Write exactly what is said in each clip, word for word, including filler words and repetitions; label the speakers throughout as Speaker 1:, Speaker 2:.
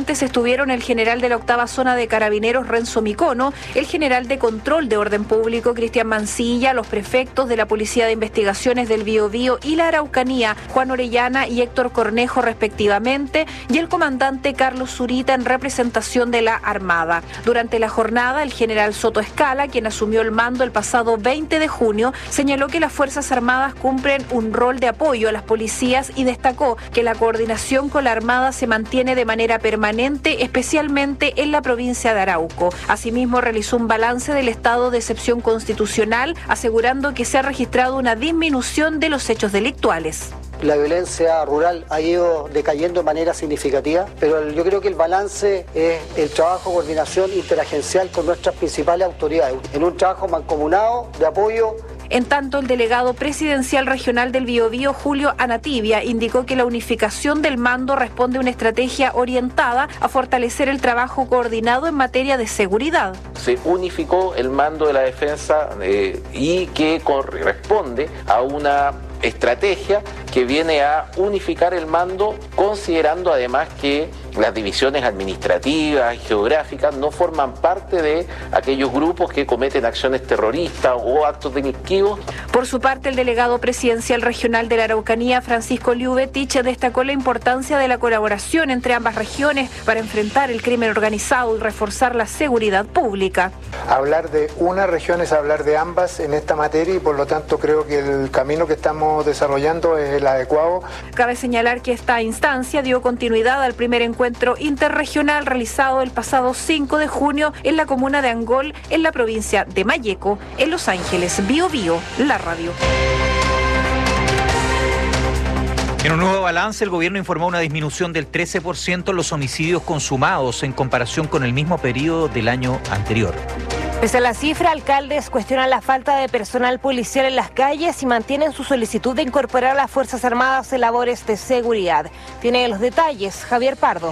Speaker 1: Presentes estuvieron el general de la octava zona de Carabineros, Renzo Micono, el general de Control de Orden Público, Cristian Mancilla, los prefectos de la Policía de Investigaciones del Biobío y la Araucanía, Juan Orellana y Héctor Cornejo respectivamente, y el comandante Carlos Zurita en representación de la Armada. Durante la jornada, el general Soto Escala, quien asumió el mando el pasado veinte de junio, señaló que las Fuerzas Armadas cumplen un rol de apoyo a las policías y destacó que la coordinación con la Armada se mantiene de manera permanente, especialmente en la provincia de Arauco. Asimismo, realizó un balance del estado de excepción constitucional, asegurando que se ha registrado una disminución de los hechos delictuales.
Speaker 2: La violencia rural ha ido decayendo de manera significativa, pero yo creo que el balance es el trabajo de coordinación interagencial con nuestras principales autoridades, en un trabajo mancomunado de apoyo.
Speaker 1: En tanto, el delegado presidencial regional del Biobío, Julio Anatibia, indicó que la unificación del mando responde a una estrategia orientada a fortalecer el trabajo coordinado en materia de seguridad.
Speaker 3: Se unificó el mando de la defensa eh, y que corresponde a una estrategia que viene a unificar el mando, considerando además que las divisiones administrativas y geográficas no forman parte de aquellos grupos que cometen acciones terroristas o actos delictivos.
Speaker 1: Por su parte, el delegado presidencial regional de la Araucanía, Francisco Liubetich, destacó la importancia de la colaboración entre ambas regiones para enfrentar el crimen organizado y reforzar la seguridad pública.
Speaker 4: Hablar de una región es hablar de ambas en esta materia y por lo tanto creo que el camino que estamos desarrollando es el adecuado.
Speaker 1: Cabe señalar que esta instancia dio continuidad al primer encuentro interregional realizado el pasado cinco de junio en la comuna de Angol, en la provincia de Malleco, en Los Ángeles. Biobío, la radio.
Speaker 5: En un nuevo balance, el gobierno informó una disminución del trece por ciento en los homicidios consumados en comparación con el mismo periodo del año anterior.
Speaker 6: Pese a la cifra, alcaldes cuestionan la falta de personal policial en las calles y mantienen su solicitud de incorporar a las Fuerzas Armadas en labores de seguridad. Tiene los detalles Javier Pardo.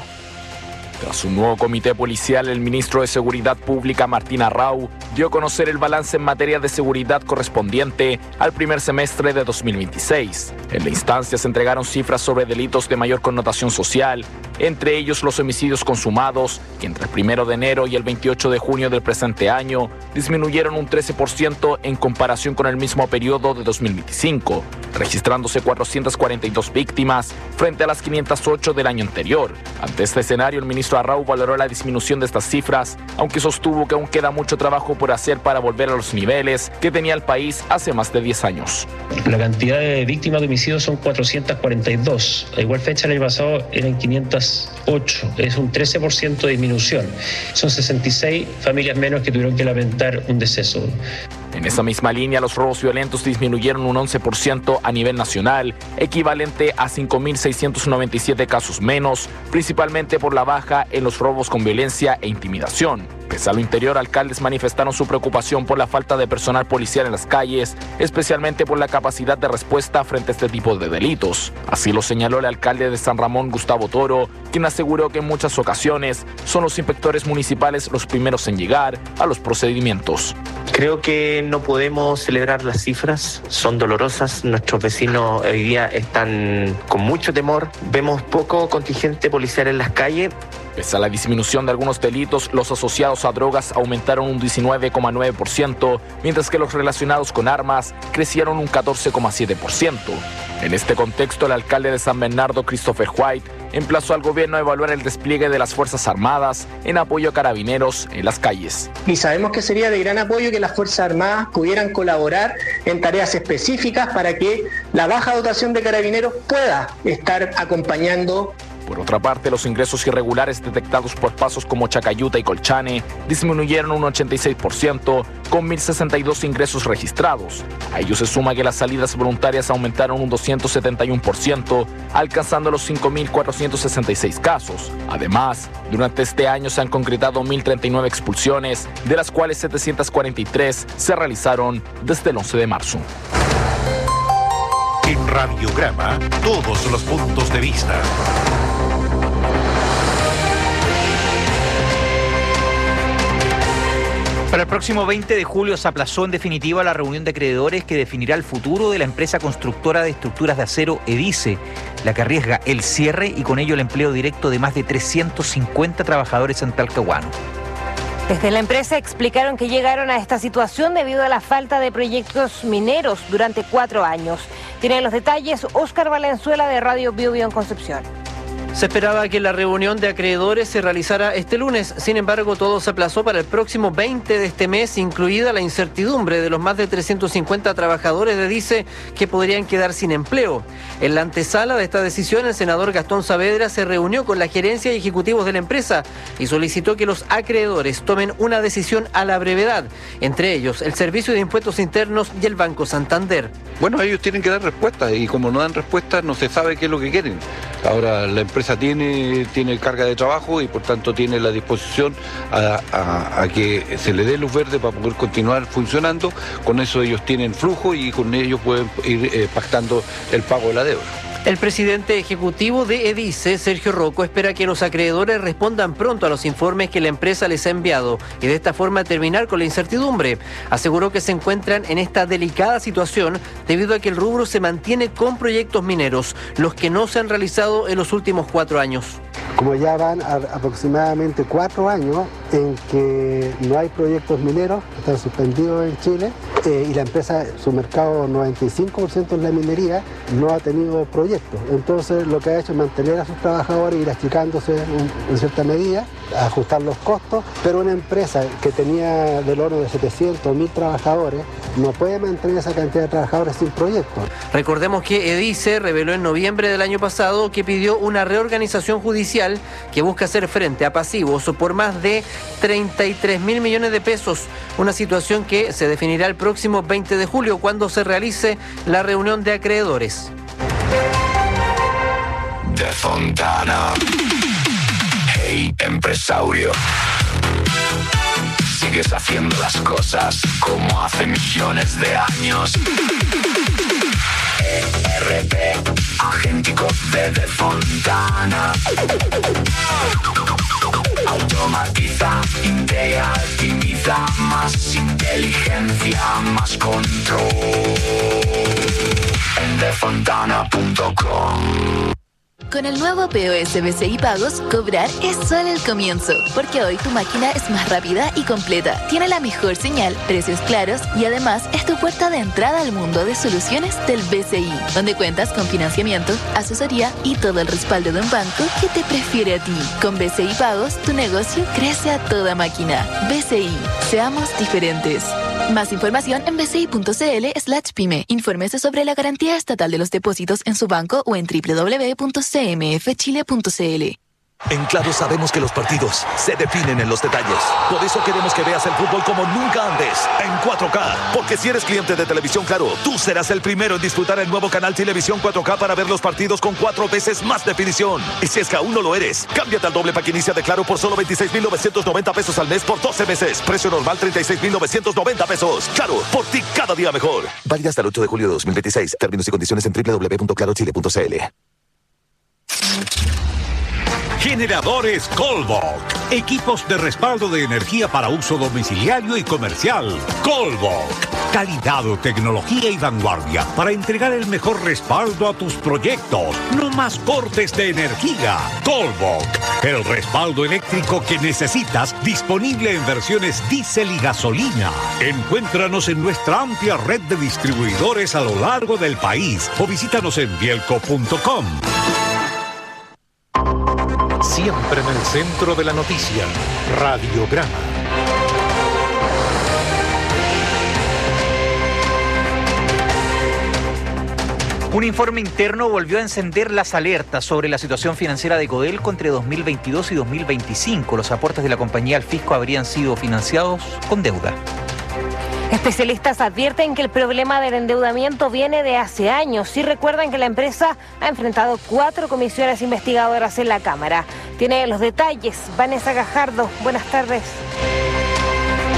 Speaker 7: Tras un nuevo comité policial, el ministro de Seguridad Pública, Martín Arrau, dio a conocer el balance en materia de seguridad correspondiente al primer semestre de dos mil veintiséis. En la instancia se entregaron cifras sobre delitos de mayor connotación social, entre ellos los homicidios consumados, que entre el primero de enero y el veintiocho de junio del presente año disminuyeron un trece por ciento en comparación con el mismo periodo de dos mil veinticinco, registrándose cuatrocientas cuarenta y dos víctimas frente a las quinientas ocho del año anterior. Ante este escenario, el ministro Arrau valoró la disminución de estas cifras, aunque sostuvo que aún queda mucho trabajo por hacer para volver a los niveles que tenía el país hace más de diez años.
Speaker 8: La cantidad de víctimas de homicidios son cuatrocientas cuarenta y dos. A igual fecha el año pasado eran quinientas ocho. Es un trece por ciento de disminución. Son sesenta y seis familias menos que tuvieron que lamentar un deceso.
Speaker 7: En esa misma línea, los robos violentos disminuyeron un once por ciento a nivel nacional, equivalente a cinco mil seiscientos noventa y siete casos menos, principalmente por la baja en los robos con violencia e intimidación. Pese a lo interior, alcaldes manifestaron su preocupación por la falta de personal policial en las calles, especialmente por la capacidad de respuesta frente a este tipo de delitos. Así lo señaló el alcalde de San Ramón, Gustavo Toro, quien aseguró que en muchas ocasiones son los inspectores municipales los primeros en llegar a los procedimientos.
Speaker 9: Creo que no podemos celebrar las cifras, son dolorosas. Nuestros vecinos hoy día están con mucho temor. Vemos poco contingente policial en las calles.
Speaker 7: Pese a la disminución de algunos delitos, los asociados a drogas aumentaron un diecinueve coma nueve por ciento, mientras que los relacionados con armas crecieron un catorce coma siete por ciento. En este contexto, el alcalde de San Bernardo, Christopher White, emplazó al gobierno a evaluar el despliegue de las Fuerzas Armadas en apoyo a carabineros en las calles.
Speaker 10: Y sabemos que sería de gran apoyo que las Fuerzas Armadas pudieran colaborar en tareas específicas para que la baja dotación de carabineros pueda estar acompañando.
Speaker 7: Por otra parte, los ingresos irregulares detectados por pasos como Chacayuta y Colchane disminuyeron un ochenta y seis por ciento, con mil sesenta y dos ingresos registrados. A ello se suma que las salidas voluntarias aumentaron un doscientos setenta y uno por ciento, alcanzando los cinco mil cuatrocientos sesenta y seis casos. Además, durante este año se han concretado mil treinta y nueve expulsiones, de las cuales setecientas cuarenta y tres se realizaron desde el once de marzo.
Speaker 11: En Radiograma, todos los puntos de vista.
Speaker 12: Para
Speaker 5: Para el próximo veinte de julio se aplazó en definitiva la reunión de acreedores que definirá el futuro de la empresa constructora de estructuras de acero EDICE, la que arriesga el cierre y con ello el empleo directo de más de trescientos cincuenta trabajadores en Talcahuano.
Speaker 6: Desde la empresa explicaron que llegaron a esta situación debido a la falta de proyectos mineros durante cuatro años. Tiene los detalles Óscar Valenzuela de Radio Bio Bio en Concepción.
Speaker 12: Se esperaba que la reunión de acreedores se realizara este lunes, sin embargo todo se aplazó para el próximo veinte de este mes, incluida la incertidumbre de los más de trescientos cincuenta trabajadores de EDICE que podrían quedar sin empleo. En la antesala de esta decisión, el senador Gastón Saavedra se reunió con la gerencia y ejecutivos de la empresa y solicitó que los acreedores tomen una decisión a la brevedad, entre ellos el Servicio de Impuestos Internos y el Banco Santander.
Speaker 13: Bueno, ellos tienen que dar respuestas y como no dan respuestas no se sabe qué es lo que quieren. Ahora la empresa tiene, tiene carga de trabajo y por tanto tiene la disposición a, a, a que se le dé luz verde para poder continuar funcionando. Con eso ellos tienen flujo y con ellos pueden ir eh, pactando el pago de la deuda.
Speaker 12: El presidente ejecutivo de EDICE, Sergio Rocco, espera que los acreedores respondan pronto a los informes que la empresa les ha enviado y de esta forma terminar con la incertidumbre. Aseguró que se encuentran en esta delicada situación debido a que el rubro se mantiene con proyectos mineros, los que no se han realizado en los últimos cuatro años.
Speaker 14: Como ya van a aproximadamente cuatro años en que no hay proyectos mineros, están suspendidos en Chile, eh, y la empresa, su mercado noventa y cinco por ciento es la minería, no ha tenido proyectos. Entonces lo que ha hecho es mantener a sus trabajadores, ir achicándose en, en cierta medida, ajustar los costos, pero una empresa que tenía del orden de setecientos mil trabajadores no puede mantener esa cantidad de trabajadores sin proyectos.
Speaker 12: Recordemos que EDICE reveló en noviembre del año pasado que pidió una reorganización judicial que busca hacer frente a pasivos por más de treinta y tres mil millones de pesos, una situación que se definirá el próximo veinte de julio cuando se realice la reunión de acreedores.
Speaker 15: De Fontana. Hey, empresario. Sigues haciendo las cosas como hace millones de años. E R P, agéntico de De Fontana. Automatiza, integra, optimiza, más inteligencia, más control. En defontana punto com.
Speaker 16: Con el nuevo P O S B C I Pagos, cobrar es solo el comienzo, porque hoy tu máquina es más rápida y completa, tiene la mejor señal, precios claros y además es tu puerta de entrada al mundo de soluciones del B C I, donde cuentas con financiamiento, asesoría y todo el respaldo de un banco que te prefiere a ti. Con B C I Pagos, tu negocio crece a toda máquina. B C I, seamos diferentes. Más información en bci.cl slash pyme. Infórmese sobre la garantía estatal de los depósitos en su banco o en doble u doble u doble u punto c m f chile punto c l.
Speaker 17: En Claro sabemos que los partidos se definen en los detalles. Por eso queremos que veas el fútbol como nunca antes, en cuatro K. Porque si eres cliente de Televisión Claro, tú serás el primero en disfrutar el nuevo canal Televisión cuatro K para ver los partidos con cuatro veces más definición. Y si es que aún no lo eres, cámbiate al doble pack inicia de Claro por solo veintiséis mil novecientos noventa pesos al mes por doce meses. Precio normal treinta y seis mil novecientos noventa pesos. Claro, por ti cada día mejor. Válida hasta el ocho de julio de dos mil veintiséis. Términos y condiciones en doble u doble u doble u punto claro chile punto c l.
Speaker 11: Generadores Colbok. Equipos de respaldo de energía para uso domiciliario y comercial. Colbok. Calidad, tecnología y vanguardia para entregar el mejor respaldo a tus proyectos. No más cortes de energía. Colbok. El respaldo eléctrico que necesitas, disponible en versiones diésel y gasolina. Encuéntranos en nuestra amplia red de distribuidores a lo largo del país o visítanos en bielco punto com. Siempre en el centro de la noticia, Radiograma.
Speaker 5: Un informe interno volvió a encender las alertas sobre la situación financiera de Codelco entre dos mil veintidós y dos mil veinticinco. Los aportes de la compañía al fisco habrían sido financiados con deuda.
Speaker 6: Especialistas advierten que el problema del endeudamiento viene de hace años y recuerdan que la empresa ha enfrentado cuatro comisiones investigadoras en la Cámara. Tiene los detalles Vanessa Gajardo. Buenas tardes.
Speaker 18: ¿Cómo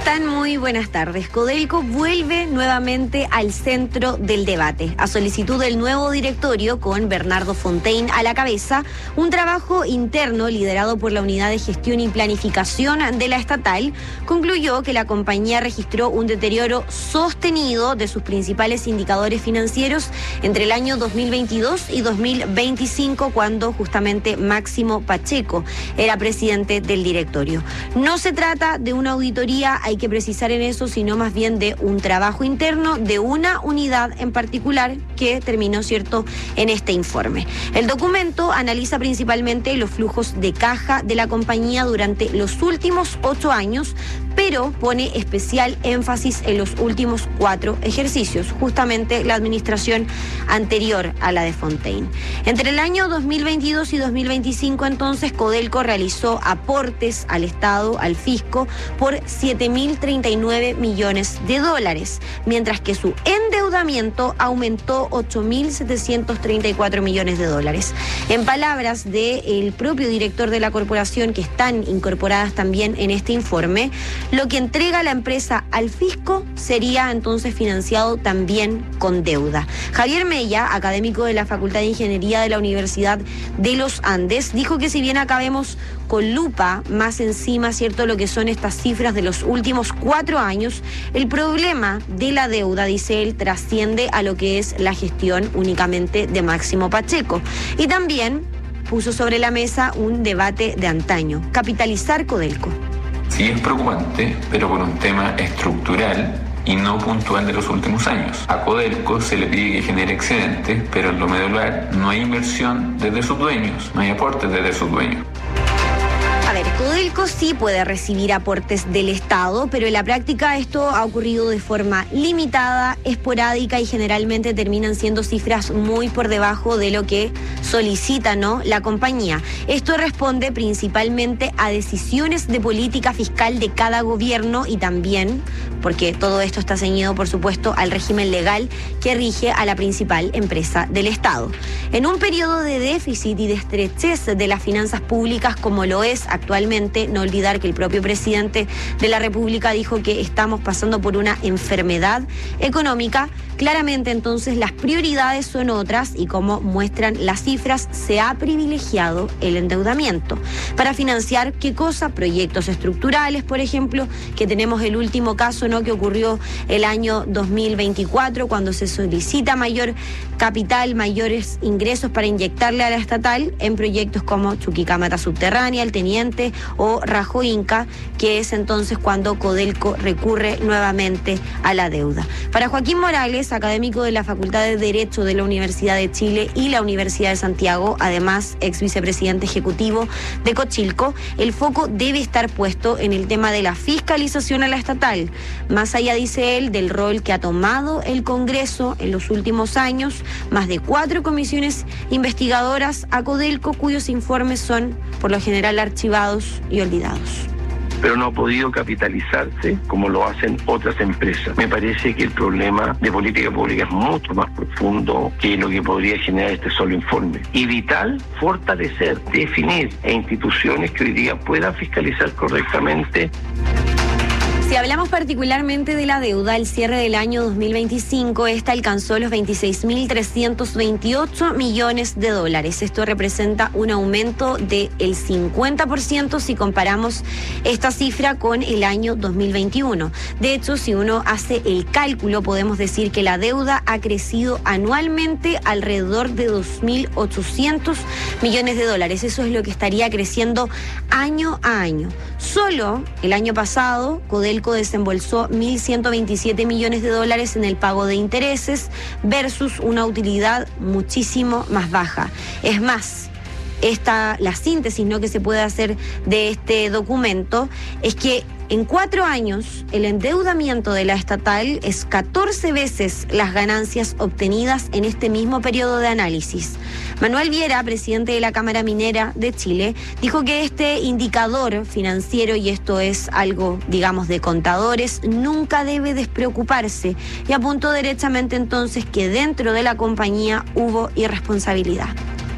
Speaker 18: están? Muy buenas tardes. Codelco vuelve nuevamente al centro del debate. A solicitud del nuevo directorio, con Bernardo Fontaine a la cabeza, un trabajo interno liderado por la Unidad de Gestión y Planificación de la estatal concluyó que la compañía registró un deterioro sostenido de sus principales indicadores financieros entre el año dos mil veintidós y dos mil veinticinco, cuando justamente Máximo Pacheco era presidente del directorio. No se trata de una auditoría, hay que precisar en eso, sino más bien de un trabajo interno de una unidad en particular que terminó, cierto, en este informe. El documento analiza principalmente los flujos de caja de la compañía durante los últimos ocho años, pero pone especial énfasis en los últimos cuatro ejercicios, justamente la administración anterior a la de Fontaine. Entre el año dos mil veintidós y dos mil veinticinco, entonces, Codelco realizó aportes al Estado, al fisco, por siete mil treinta y nueve millones de dólares, mientras que su endeudamiento aumentó ocho mil setecientos treinta y cuatro millones de dólares. En palabras del propio director de la corporación, que están incorporadas también en este informe, lo que entrega la empresa al fisco sería entonces financiado también con deuda. Javier Mella, académico de la Facultad de Ingeniería de la Universidad de los Andes, dijo que si bien acá vemos con lupa más encima, cierto, lo que son estas cifras de los últimos cuatro años, el problema de la deuda, dice él, trasciende a lo que es la gestión únicamente de Máximo Pacheco. Y también puso sobre la mesa un debate de antaño: capitalizar Codelco.
Speaker 19: Sí es preocupante, pero por un tema estructural y no puntual de los últimos años. A Codelco se le pide que genere excedentes, pero en lo medular no hay inversión desde sus dueños, no hay aportes desde sus dueños.
Speaker 18: A ver, Codelco sí puede recibir aportes del Estado, pero en la práctica esto ha ocurrido de forma limitada, esporádica, y generalmente terminan siendo cifras muy por debajo de lo que solicita, ¿no?, la compañía. Esto responde principalmente a decisiones de política fiscal de cada gobierno, y también porque todo esto está ceñido, por supuesto, al régimen legal que rige a la principal empresa del Estado. En un periodo de déficit y de estrechez de las finanzas públicas como lo es actualmente, no olvidar que el propio presidente de la República dijo que estamos pasando por una enfermedad económica, claramente entonces las prioridades son otras, y como muestran las cifras, se ha privilegiado el endeudamiento. ¿Para financiar qué cosa? Proyectos estructurales, por ejemplo, que tenemos el último caso, ¿no?, que ocurrió el año dos mil veinticuatro, cuando se solicita mayor capital, mayores ingresos para inyectarle a la estatal en proyectos como Chuquicamata Subterránea, El Teniente o Rajo Inca, que es entonces cuando Codelco recurre nuevamente a la deuda. Para Joaquín Morales, académico de la Facultad de Derecho de la Universidad de Chile y la Universidad de Santiago, además ex vicepresidente ejecutivo de Cochilco, el foco debe estar puesto en el tema de la fiscalización a la estatal. Más allá, dice él, del rol que ha tomado el Congreso en los últimos años, más de cuatro comisiones investigadoras a Codelco, cuyos informes son por lo general archivados y olvidados.
Speaker 20: Pero no ha podido capitalizarse como lo hacen otras empresas. Me parece que el problema de política pública es mucho más profundo que lo que podría generar este solo informe. Y vital, fortalecer, definir e instituciones que hoy día puedan fiscalizar correctamente.
Speaker 18: Si hablamos particularmente de la deuda, el cierre del año dos mil veinticinco, esta alcanzó los veintiséis mil trescientos veintiocho millones de dólares. Esto representa un aumento del cincuenta por ciento si comparamos esta cifra con el año dos mil veintiuno. De hecho, si uno hace el cálculo, podemos decir que la deuda ha crecido anualmente alrededor de dos mil ochocientos millones de dólares. Eso es lo que estaría creciendo año a año. Solo el año pasado, Codelco desembolsó mil ciento veintisiete millones de dólares en el pago de intereses versus una utilidad muchísimo más baja. Es más, esta, la síntesis, ¿no?, que se puede hacer de este documento es que en cuatro años el endeudamiento de la estatal es catorce veces las ganancias obtenidas en este mismo periodo de análisis. Manuel Viera, presidente de la Cámara Minera de Chile, dijo que este indicador financiero, y esto es algo, digamos, de contadores, nunca debe despreocuparse, y apuntó derechamente entonces que dentro de la compañía hubo irresponsabilidad.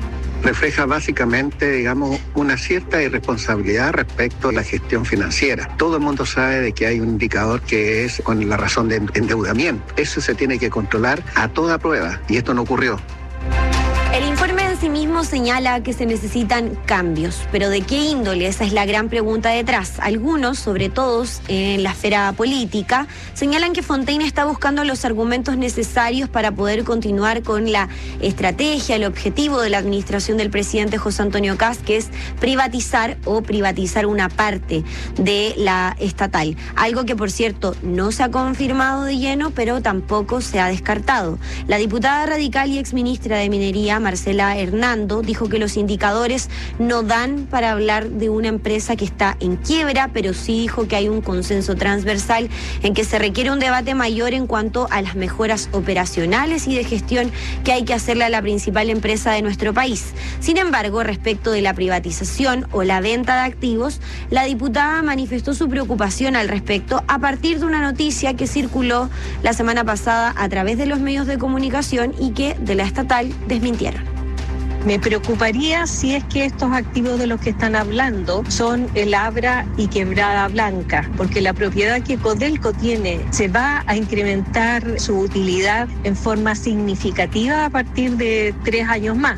Speaker 21: refleja básicamente, digamos, una cierta irresponsabilidad respecto a la gestión financiera. Todo el mundo sabe de que hay un indicador que es con la razón de endeudamiento. Eso se tiene que controlar a toda prueba y esto no ocurrió.
Speaker 18: El informe en sí mismo señala que se necesitan cambios, pero ¿de qué índole? Esa es la gran pregunta detrás. Algunos, sobre todo en la esfera política, señalan que Fontaine está buscando los argumentos necesarios para poder continuar con la estrategia, el objetivo de la administración del presidente José Antonio Kast, que es privatizar o privatizar una parte de la estatal. Algo que, por cierto, no se ha confirmado de lleno, pero tampoco se ha descartado. La diputada radical y exministra de Minería, Marcela Hernando, dijo que los indicadores no dan para hablar de una empresa que está en quiebra, pero sí dijo que hay un consenso transversal en que se requiere un debate mayor en cuanto a las mejoras operacionales y de gestión que hay que hacerle a la principal empresa de nuestro país. Sin embargo, respecto de la privatización o la venta de activos, la diputada manifestó su preocupación al respecto a partir de una noticia que circuló la semana pasada a través de los medios de comunicación y que de la estatal desmintieron.
Speaker 22: Me preocuparía si es que estos activos de los que están hablando son el Abra y Quebrada Blanca, porque la propiedad que Codelco tiene se va a incrementar su utilidad en forma significativa a partir de tres años más.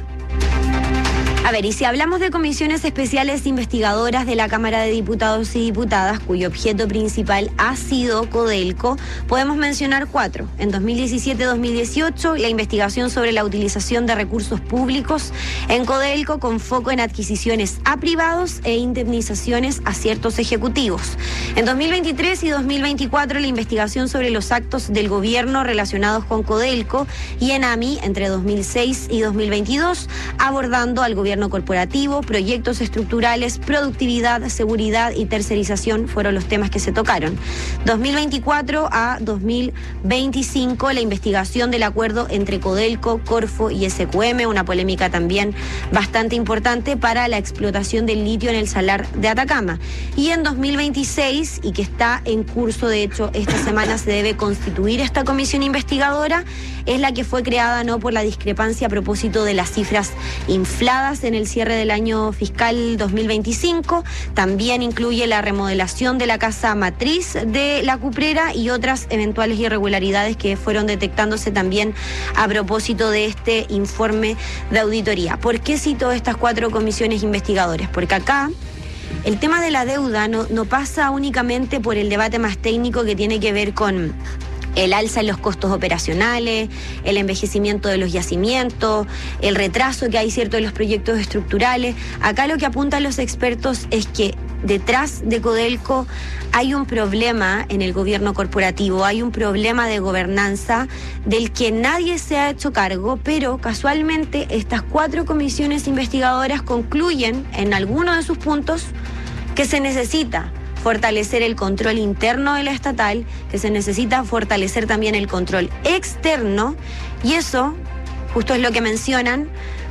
Speaker 18: A ver, y si hablamos de comisiones especiales investigadoras de la Cámara de Diputados y Diputadas, cuyo objeto principal ha sido Codelco, podemos mencionar cuatro. En dos mil diecisiete dos mil dieciocho, la investigación sobre la utilización de recursos públicos en Codelco con foco en adquisiciones a privados e indemnizaciones a ciertos ejecutivos. En dos mil veintitrés y dos mil veinticuatro, la investigación sobre los actos del gobierno relacionados con Codelco y ENAMI entre dos mil seis y dos mil veintidós, abordando al gobierno corporativo, proyectos estructurales, productividad, seguridad y tercerización fueron los temas que se tocaron. dos mil veinticuatro a dos mil veinticinco, la investigación del acuerdo entre Codelco, Corfo y S Q M, una polémica también bastante importante para la explotación del litio en el Salar de Atacama. Y en dos mil veintiséis, y que está en curso, de hecho, esta semana se debe constituir esta comisión investigadora, es la que fue creada no por la discrepancia a propósito de las cifras infladas en el cierre del año fiscal dos mil veinticinco. También incluye la remodelación de la casa matriz de la Cuprera y otras eventuales irregularidades que fueron detectándose también a propósito de este informe de auditoría. ¿Por qué cito estas cuatro comisiones investigadoras? Porque acá el tema de la deuda no, no pasa únicamente por el debate más técnico que tiene que ver con el alza en los costos operacionales, el envejecimiento de los yacimientos, el retraso que hay, cierto, de los proyectos estructurales. Acá lo que apuntan los expertos es que detrás de Codelco hay un problema en el gobierno corporativo, hay un problema de gobernanza del que nadie se ha hecho cargo, pero casualmente estas cuatro comisiones investigadoras concluyen en algunos de sus puntos que se necesita fortalecer el control interno de la estatal, que se necesita fortalecer también el control externo, y eso, justo es lo que mencionan,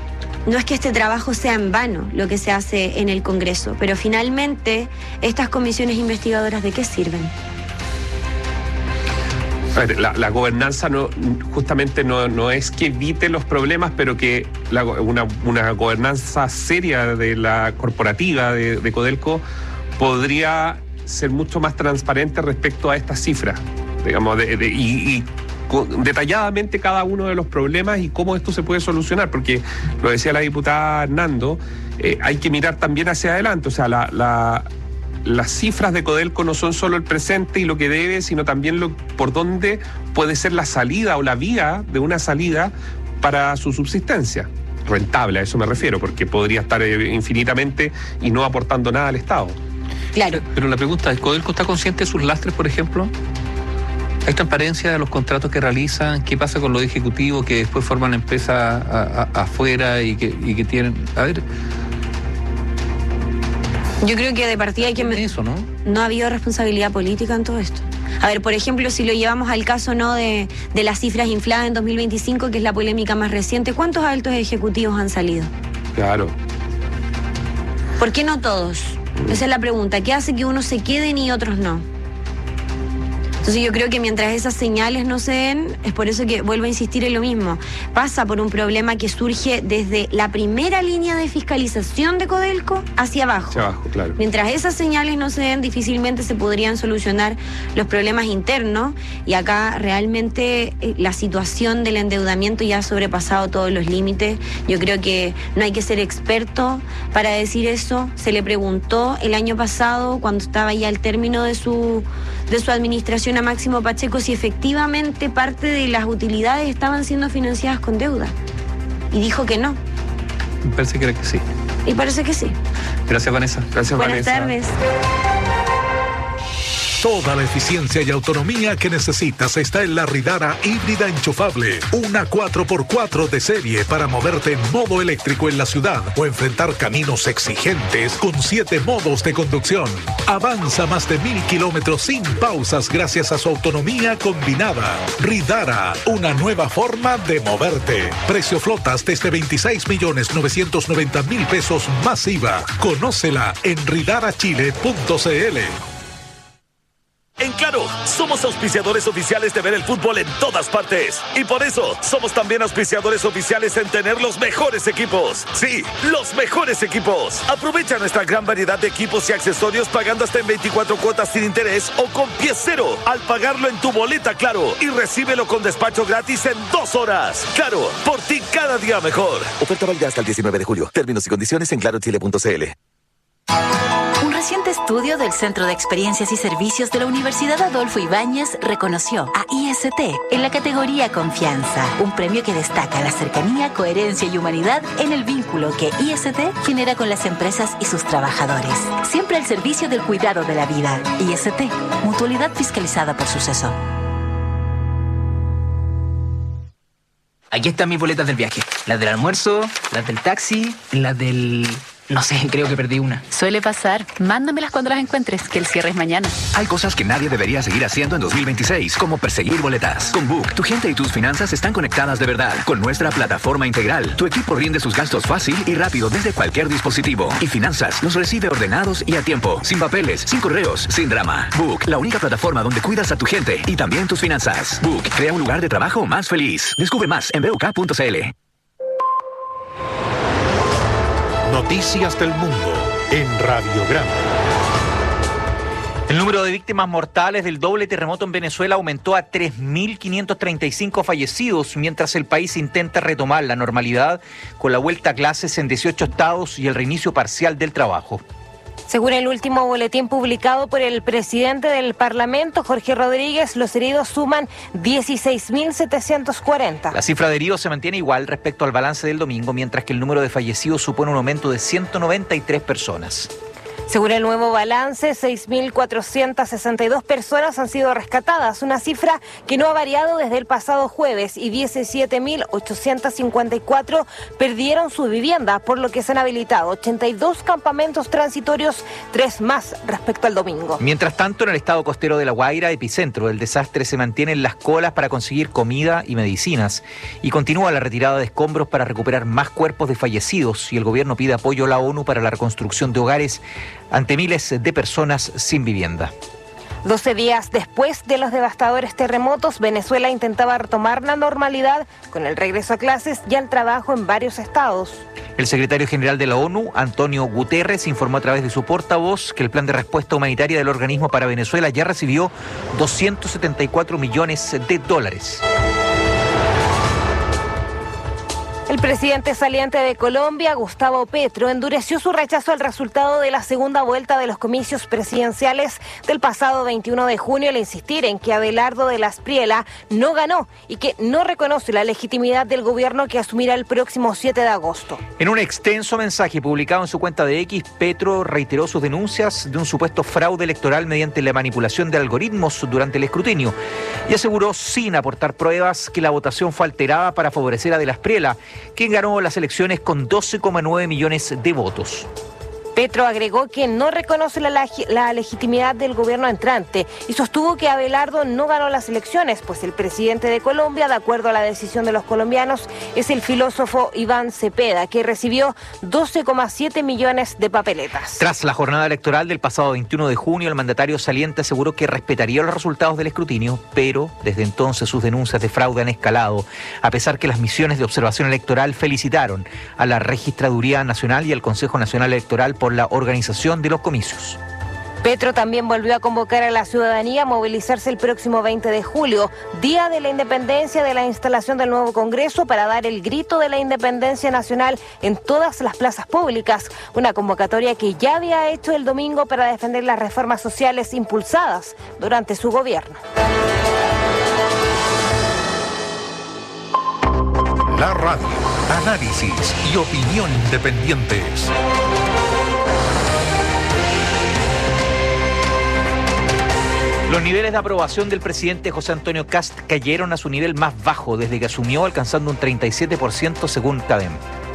Speaker 18: no es que este trabajo sea en vano lo que se hace en el Congreso, pero finalmente estas comisiones investigadoras, ¿de qué sirven?
Speaker 23: A ver, la, la gobernanza no, justamente no, no es que evite los problemas, pero que la, una, una gobernanza seria de la corporativa de, de Codelco podría ser mucho más transparente respecto a estas cifras, digamos, de, de, y, y con, detalladamente cada uno de los problemas y cómo esto se puede solucionar, porque lo decía la diputada Hernando, eh, hay que mirar también hacia adelante, o sea, la, la, las cifras de Codelco no son solo el presente y lo que debe, sino también lo, por dónde puede ser la salida o la vía de una salida para su subsistencia. Rentable, a eso me refiero, porque podría estar eh, infinitamente y no aportando nada al Estado.
Speaker 18: Claro.
Speaker 24: Pero la pregunta es, ¿Codelco está consciente de sus lastres, por ejemplo? ¿Hay transparencia de los contratos que realizan? ¿Qué pasa con los ejecutivos que después forman empresas afuera y que, y que tienen...? A ver...
Speaker 18: Yo creo que de partida hay que...
Speaker 24: Eso, ¿no?
Speaker 18: No ha habido responsabilidad política en todo esto. A ver, por ejemplo, si lo llevamos al caso no de, de las cifras infladas en dos mil veinticinco, que es la polémica más reciente, ¿cuántos altos ejecutivos han salido?
Speaker 23: Claro.
Speaker 18: ¿Por qué no todos? Esa es la pregunta. ¿Qué hace que unos se queden y otros no? Entonces yo creo que mientras esas señales no se den, es por eso que vuelvo a insistir en lo mismo. Pasa por un problema que surge desde la primera línea de fiscalización de Codelco hacia abajo.
Speaker 23: Hacia abajo, claro.
Speaker 18: Mientras esas señales no se den, difícilmente se podrían solucionar los problemas internos, y acá realmente eh, la situación del endeudamiento ya ha sobrepasado todos los límites. Yo creo que no hay que ser experto para decir eso. Se le preguntó el año pasado, cuando estaba ya al término de su, de su administración, a Máximo Pacheco si efectivamente parte de las utilidades estaban siendo financiadas con deuda, y dijo que no.
Speaker 24: Me parece que era que sí.
Speaker 18: Y parece que sí.
Speaker 24: Gracias, Vanessa.
Speaker 23: Gracias,
Speaker 18: Buenas
Speaker 23: Vanessa.
Speaker 18: tardes.
Speaker 11: Toda la eficiencia y autonomía que necesitas está en la Ridara híbrida enchufable. Una cuatro por cuatro de serie para moverte en modo eléctrico en la ciudad o enfrentar caminos exigentes con siete modos de conducción. Avanza más de mil kilómetros sin pausas gracias a su autonomía combinada. Ridara, una nueva forma de moverte. Precio flotas desde veintiséis millones novecientos noventa mil pesos más I V A. Conócela en ridara chile punto c l.
Speaker 17: En Claro, somos auspiciadores oficiales de ver el fútbol en todas partes. Y por eso, somos también auspiciadores oficiales en tener los mejores equipos. Sí, los mejores equipos. Aprovecha nuestra gran variedad de equipos y accesorios pagando hasta en veinticuatro cuotas sin interés o con pie cero al pagarlo en tu boleta Claro. Y recíbelo con despacho gratis en dos horas. Claro, por ti cada día mejor.
Speaker 1: Oferta válida hasta el diecinueve de julio. Términos y condiciones en claro chile punto c l.
Speaker 2: Un reciente estudio del Centro de Experiencias y Servicios de la Universidad Adolfo Ibáñez reconoció a I S T en la categoría Confianza, un premio que destaca la cercanía, coherencia y humanidad en el vínculo que I S T genera con las empresas y sus trabajadores. Siempre al servicio del cuidado de la vida. I S T, mutualidad fiscalizada por Suceso.
Speaker 3: Aquí están mis boletas del viaje. Las del almuerzo, las del taxi, las del... No sé, creo que perdí una.
Speaker 2: Suele pasar. Mándamelas cuando las encuentres, que el cierre es mañana.
Speaker 4: Hay cosas que nadie debería seguir haciendo en dos mil veintiséis, como perseguir boletas. Con Book, tu gente y tus finanzas están conectadas de verdad. Con nuestra plataforma integral, tu equipo rinde sus gastos fácil y rápido desde cualquier dispositivo. Y Finanzas los recibe ordenados y a tiempo, sin papeles, sin correos, sin drama. Book, la única plataforma donde cuidas a tu gente y también tus finanzas. Book, crea un lugar de trabajo más feliz. Descubre más en b u k punto c l.
Speaker 11: Noticias del Mundo en Radiograma.
Speaker 5: El número de víctimas mortales del doble terremoto en Venezuela aumentó a tres mil quinientos treinta y cinco fallecidos, mientras el país intenta retomar la normalidad con la vuelta a clases en dieciocho estados y el reinicio parcial del trabajo.
Speaker 6: Según el último boletín publicado por el presidente del Parlamento, Jorge Rodríguez, los heridos suman dieciséis mil setecientos cuarenta.
Speaker 5: La cifra de heridos se mantiene igual respecto al balance del domingo, mientras que el número de fallecidos supone un aumento de ciento noventa y tres personas.
Speaker 6: Según el nuevo balance, seis mil cuatrocientas sesenta y dos personas han sido rescatadas, una cifra que no ha variado desde el pasado jueves, y diecisiete mil ochocientos cincuenta y cuatro perdieron su vivienda, por lo que se han habilitado ochenta y dos campamentos transitorios, tres más respecto al domingo.
Speaker 5: Mientras tanto, en el estado costero de La Guaira, epicentro del desastre, se mantienen las colas para conseguir comida y medicinas, y continúa la retirada de escombros para recuperar más cuerpos de fallecidos, y el gobierno pide apoyo a la ONU para la reconstrucción de hogares ante miles de personas sin vivienda.
Speaker 6: doce días después de los devastadores terremotos, Venezuela intentaba retomar la normalidad con el regreso a clases y al trabajo en varios estados.
Speaker 5: El secretario general de la ONU, Antonio Guterres, informó a través de su portavoz que el plan de respuesta humanitaria del organismo para Venezuela ya recibió doscientos setenta y cuatro millones de dólares.
Speaker 6: El presidente saliente de Colombia, Gustavo Petro, endureció su rechazo al resultado de la segunda vuelta de los comicios presidenciales del pasado veintiuno de junio al insistir en que Abelardo de la Espriella no ganó y que no reconoce la legitimidad del gobierno que asumirá el próximo siete de agosto.
Speaker 5: En un extenso mensaje publicado en su cuenta de X, Petro reiteró sus denuncias de un supuesto fraude electoral mediante la manipulación de algoritmos durante el escrutinio y aseguró, sin aportar pruebas, que la votación fue alterada para favorecer a de la Espriella, quien ganó las elecciones con doce coma nueve millones de votos.
Speaker 6: Petro agregó que no reconoce la, leg- la legitimidad del gobierno entrante y sostuvo que Abelardo no ganó las elecciones, pues el presidente de Colombia, de acuerdo a la decisión de los colombianos, es el filósofo Iván Cepeda, que recibió doce coma siete millones de papeletas.
Speaker 5: Tras la jornada electoral del pasado veintiuno de junio, el mandatario saliente aseguró que respetaría los resultados del escrutinio, pero desde entonces sus denuncias de fraude han escalado, a pesar que las misiones de observación electoral felicitaron a la Registraduría Nacional y al Consejo Nacional Electoral por la organización de los comicios.
Speaker 6: Petro también volvió a convocar a la ciudadanía a movilizarse el próximo veinte de julio, día de la independencia, de la instalación del nuevo Congreso, para dar el grito de la independencia nacional en todas las plazas públicas. Una convocatoria que ya había hecho el domingo para defender las reformas sociales impulsadas durante su gobierno.
Speaker 11: La radio, análisis y opinión independientes.
Speaker 5: Los niveles de aprobación del presidente José Antonio Kast cayeron a su nivel más bajo desde que asumió, alcanzando un treinta y siete por ciento según CADEM.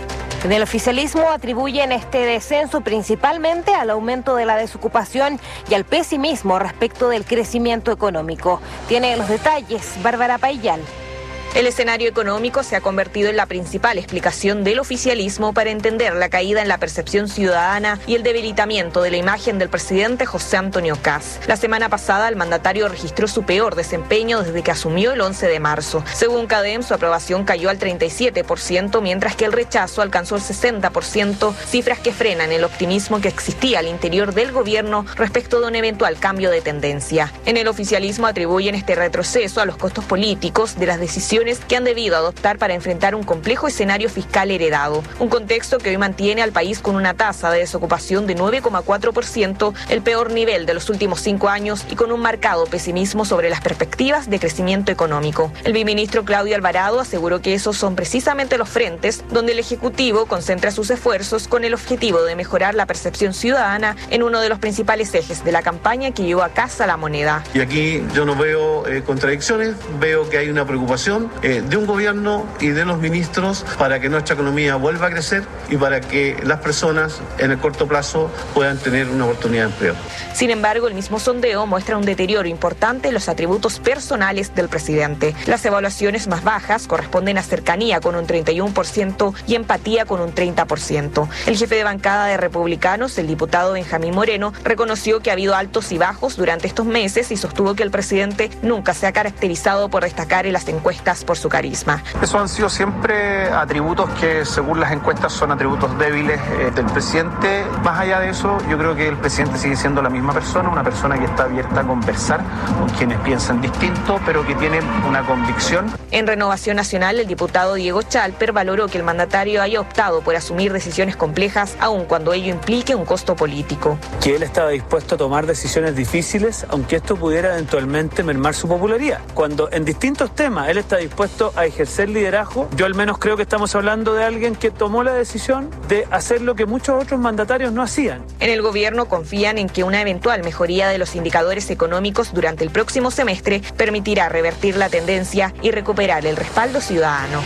Speaker 6: En el oficialismo atribuyen este descenso principalmente al aumento de la desocupación y al pesimismo respecto del crecimiento económico. Tiene los detalles Bárbara Paillal.
Speaker 7: El escenario económico se ha convertido en la principal explicación del oficialismo para entender la caída en la percepción ciudadana y el debilitamiento de la imagen del presidente José Antonio Kast. La semana pasada, el mandatario registró su peor desempeño desde que asumió el once de marzo. Según CADEM, su aprobación cayó al treinta y siete por ciento, mientras que el rechazo alcanzó el sesenta por ciento, cifras que frenan el optimismo que existía al interior del gobierno respecto de un eventual cambio de tendencia. En el oficialismo atribuyen este retroceso a los costos políticos de las decisiones que han debido adoptar para enfrentar un complejo escenario fiscal heredado. Un contexto que hoy mantiene al país con una tasa de desocupación de nueve coma cuatro por ciento, el peor nivel de los últimos cinco años, y con un marcado pesimismo sobre las perspectivas de crecimiento económico. El viceministro Claudio Alvarado aseguró que esos son precisamente los frentes donde el Ejecutivo concentra sus esfuerzos con el objetivo de mejorar la percepción ciudadana en uno de los principales ejes de la campaña que llevó a casa la moneda.
Speaker 8: Y aquí yo no veo eh, contradicciones, veo que hay una preocupación Eh, de un gobierno y de los ministros para que nuestra economía vuelva a crecer y para que las personas en el corto plazo puedan tener una oportunidad de empleo.
Speaker 7: Sin embargo, el mismo sondeo muestra un deterioro importante en los atributos personales del presidente. Las evaluaciones más bajas corresponden a cercanía con un treinta y uno por ciento y empatía con un treinta por ciento. El jefe de bancada de Republicanos, el diputado Benjamín Moreno, reconoció que ha habido altos y bajos durante estos meses y sostuvo que el presidente nunca se ha caracterizado por destacar en las encuestas por su carisma.
Speaker 9: Eso han sido siempre atributos que según las encuestas son atributos débiles eh, del presidente. Más allá de eso, yo creo que el presidente sigue siendo la misma persona, una persona que está abierta a conversar con quienes piensan distinto, pero que tienen una convicción.
Speaker 7: En Renovación Nacional, el diputado Diego Chalper valoró que el mandatario haya optado por asumir decisiones complejas, aun cuando ello implique un costo político.
Speaker 10: Que él estaba dispuesto a tomar decisiones difíciles, aunque esto pudiera eventualmente mermar su popularidad. Cuando en distintos temas él está dispuesto a ejercer liderazgo, yo al menos creo que estamos hablando de alguien que tomó la decisión de hacer lo que muchos otros mandatarios no hacían.
Speaker 7: En el gobierno confían en que una eventual mejoría de los indicadores económicos durante el próximo semestre permitirá revertir la tendencia y recuperar el respaldo ciudadano.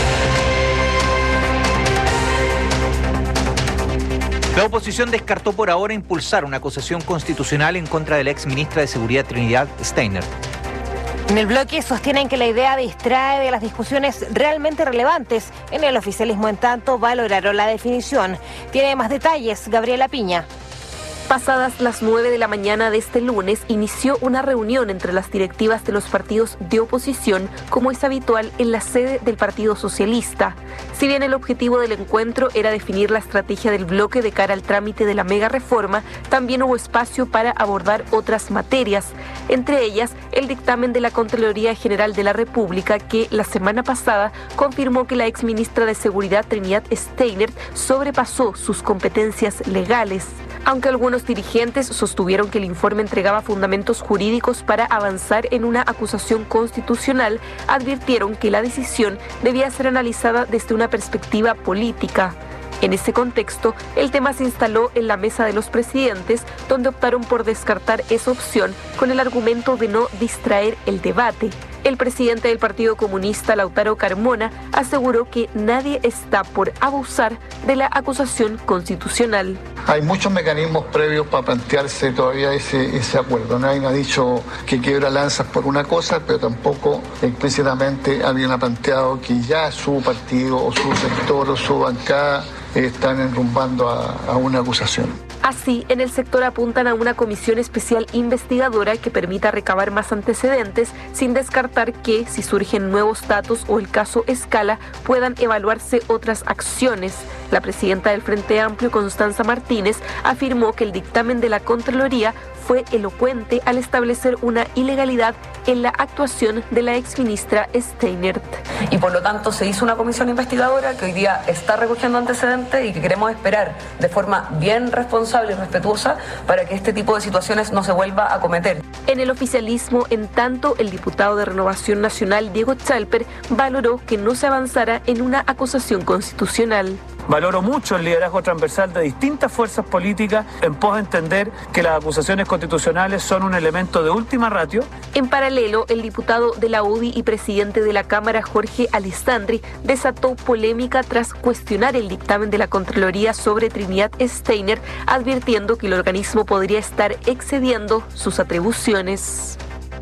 Speaker 5: La oposición descartó por ahora impulsar una acusación constitucional en contra de la exministra de Seguridad Trinidad Steiner.
Speaker 6: En el bloque sostienen que la idea distrae de las discusiones realmente relevantes. En el oficialismo, en tanto, valoraron la definición. Tiene más detalles Gabriela Piña.
Speaker 25: Pasadas las nueve de la mañana de este lunes, inició una reunión entre las directivas de los partidos de oposición, como es habitual en la sede del Partido Socialista. Si bien el objetivo del encuentro era definir la estrategia del bloque de cara al trámite de la mega reforma, también hubo espacio para abordar otras materias, entre ellas el dictamen de la Contraloría General de la República, que la semana pasada confirmó que la exministra de Seguridad Trinidad Steiner sobrepasó sus competencias legales. Aunque algunos dirigentes sostuvieron que el informe entregaba fundamentos jurídicos para avanzar en una acusación constitucional, advirtieron que la decisión debía ser analizada desde una perspectiva política. En ese contexto, el tema se instaló en la mesa de los presidentes, donde optaron por descartar esa opción con el argumento de no distraer el debate. El presidente del Partido Comunista, Lautaro Carmona, aseguró que nadie está por abusar de la acusación constitucional.
Speaker 12: Hay muchos mecanismos previos para plantearse todavía ese, ese acuerdo. Nadie ha dicho que quiebra lanzas por una cosa, pero tampoco explícitamente alguien ha planteado que ya su partido o su sector o su bancada están enrumbando a, a una acusación.
Speaker 25: Así, en el sector apuntan a una comisión especial investigadora que permita recabar más antecedentes, sin descartar que, si surgen nuevos datos o el caso escala, puedan evaluarse otras acciones. La presidenta del Frente Amplio, Constanza Martínez, afirmó que el dictamen de la Contraloría fue elocuente al establecer una ilegalidad en la actuación de la exministra Steinert.
Speaker 13: Y por lo tanto se hizo una comisión investigadora que hoy día está recogiendo antecedentes y que queremos esperar de forma bien responsable y respetuosa para que este tipo de situaciones no se vuelva a cometer.
Speaker 25: En el oficialismo, en tanto, el diputado de Renovación Nacional, Diego Chalper, valoró que no se avanzara en una acusación constitucional.
Speaker 10: Valoro mucho el liderazgo transversal de distintas fuerzas políticas en pos de entender que las acusaciones constitucionales son un elemento de última ratio.
Speaker 25: En paralelo, el diputado de la U D I y presidente de la Cámara, Jorge Alessandri, desató polémica tras cuestionar el dictamen de la Contraloría sobre Trinidad Steiner, advirtiendo que el organismo podría estar excediendo sus atribuciones.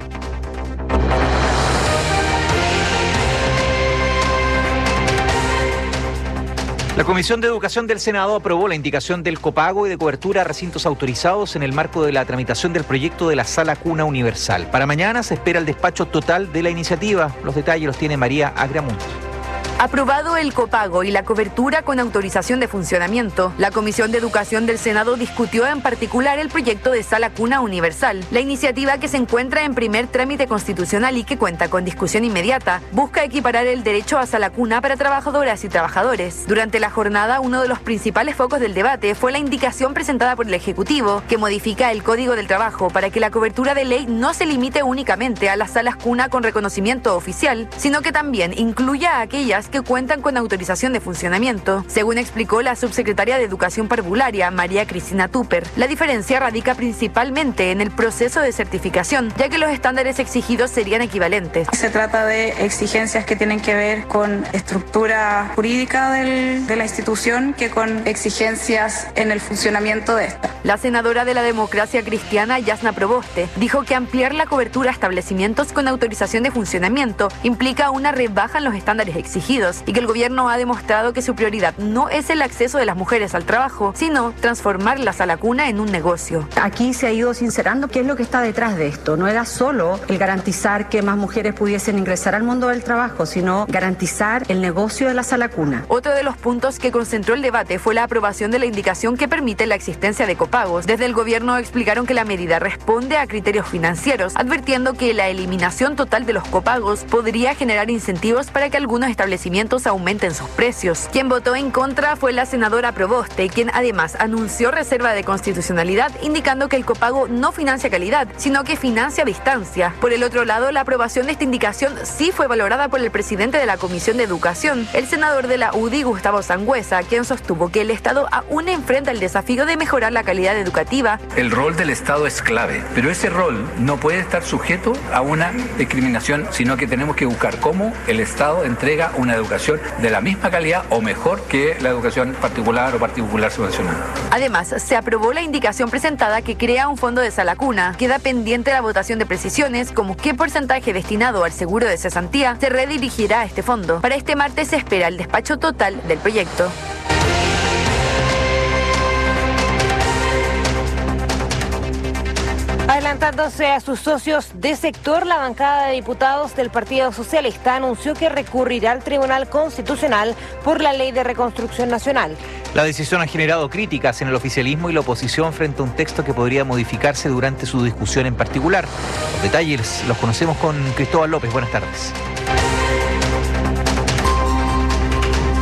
Speaker 5: La Comisión de Educación del Senado aprobó la indicación del copago y de cobertura a recintos autorizados en el marco de la tramitación del proyecto de la Sala Cuna Universal. Para mañana se espera el despacho total de la iniciativa. Los detalles los tiene María Agramunt.
Speaker 14: Aprobado el copago y la cobertura con autorización de funcionamiento, la Comisión de Educación del Senado discutió en particular el proyecto de Sala Cuna Universal. La iniciativa, que se encuentra en primer trámite constitucional y que cuenta con discusión inmediata, busca equiparar el derecho a sala cuna para trabajadoras y trabajadores. Durante la jornada, uno de los principales focos del debate fue la indicación presentada por el Ejecutivo, que modifica el Código del Trabajo para que la cobertura de ley no se limite únicamente a las salas cuna con reconocimiento oficial, sino que también incluya a aquellas que cuentan con autorización de funcionamiento. Según explicó la subsecretaria de Educación Parvularia, María Cristina Tupper, la diferencia radica principalmente en el proceso de certificación, ya que los estándares exigidos serían equivalentes.
Speaker 15: Se trata de exigencias que tienen que ver con estructura jurídica del, de la institución que con exigencias en el funcionamiento de esta.
Speaker 14: La senadora de la Democracia Cristiana, Yasna Proboste, dijo que ampliar la cobertura a establecimientos con autorización de funcionamiento implica una rebaja en los estándares exigidos y que el gobierno ha demostrado que su prioridad no es el acceso de las mujeres al trabajo, sino transformar la sala cuna en un negocio.
Speaker 16: Aquí se ha ido sincerando qué es lo que está detrás de esto. No era solo el garantizar que más mujeres pudiesen ingresar al mundo del trabajo, sino garantizar el negocio de la sala cuna.
Speaker 14: Otro de los puntos que concentró el debate fue la aprobación de la indicación que permite la existencia de copagos. Desde el gobierno explicaron que la medida responde a criterios financieros, advirtiendo que la eliminación total de los copagos podría generar incentivos para que algunos establecimientos aumenten sus precios. Quien votó en contra fue la senadora Proboste, quien además anunció reserva de constitucionalidad, indicando que el copago no financia calidad, sino que financia distancia. Por el otro lado, la aprobación de esta indicación sí fue valorada por el presidente de la Comisión de Educación, el senador de la U D I, Gustavo Sangüesa, quien sostuvo que el Estado aún enfrenta el desafío de mejorar la calidad educativa.
Speaker 26: El rol del Estado es clave, pero ese rol no puede estar sujeto a una discriminación, sino que tenemos que buscar cómo el Estado entrega una educación de la misma calidad o mejor que la educación particular o particular subvencionada.
Speaker 14: Además, se aprobó la indicación presentada que crea un fondo de sala cuna. Queda pendiente la votación de precisiones, como qué porcentaje destinado al seguro de cesantía se redirigirá a este fondo. Para este martes se espera el despacho total del proyecto.
Speaker 6: Adelantándose a sus socios de sector, la bancada de diputados del Partido Socialista anunció que recurrirá al Tribunal Constitucional por la Ley de Reconstrucción Nacional.
Speaker 5: La decisión ha generado críticas en el oficialismo y la oposición frente a un texto que podría modificarse durante su discusión en particular. Los detalles los conocemos con Cristóbal López. Buenas tardes.
Speaker 27: ¿Qué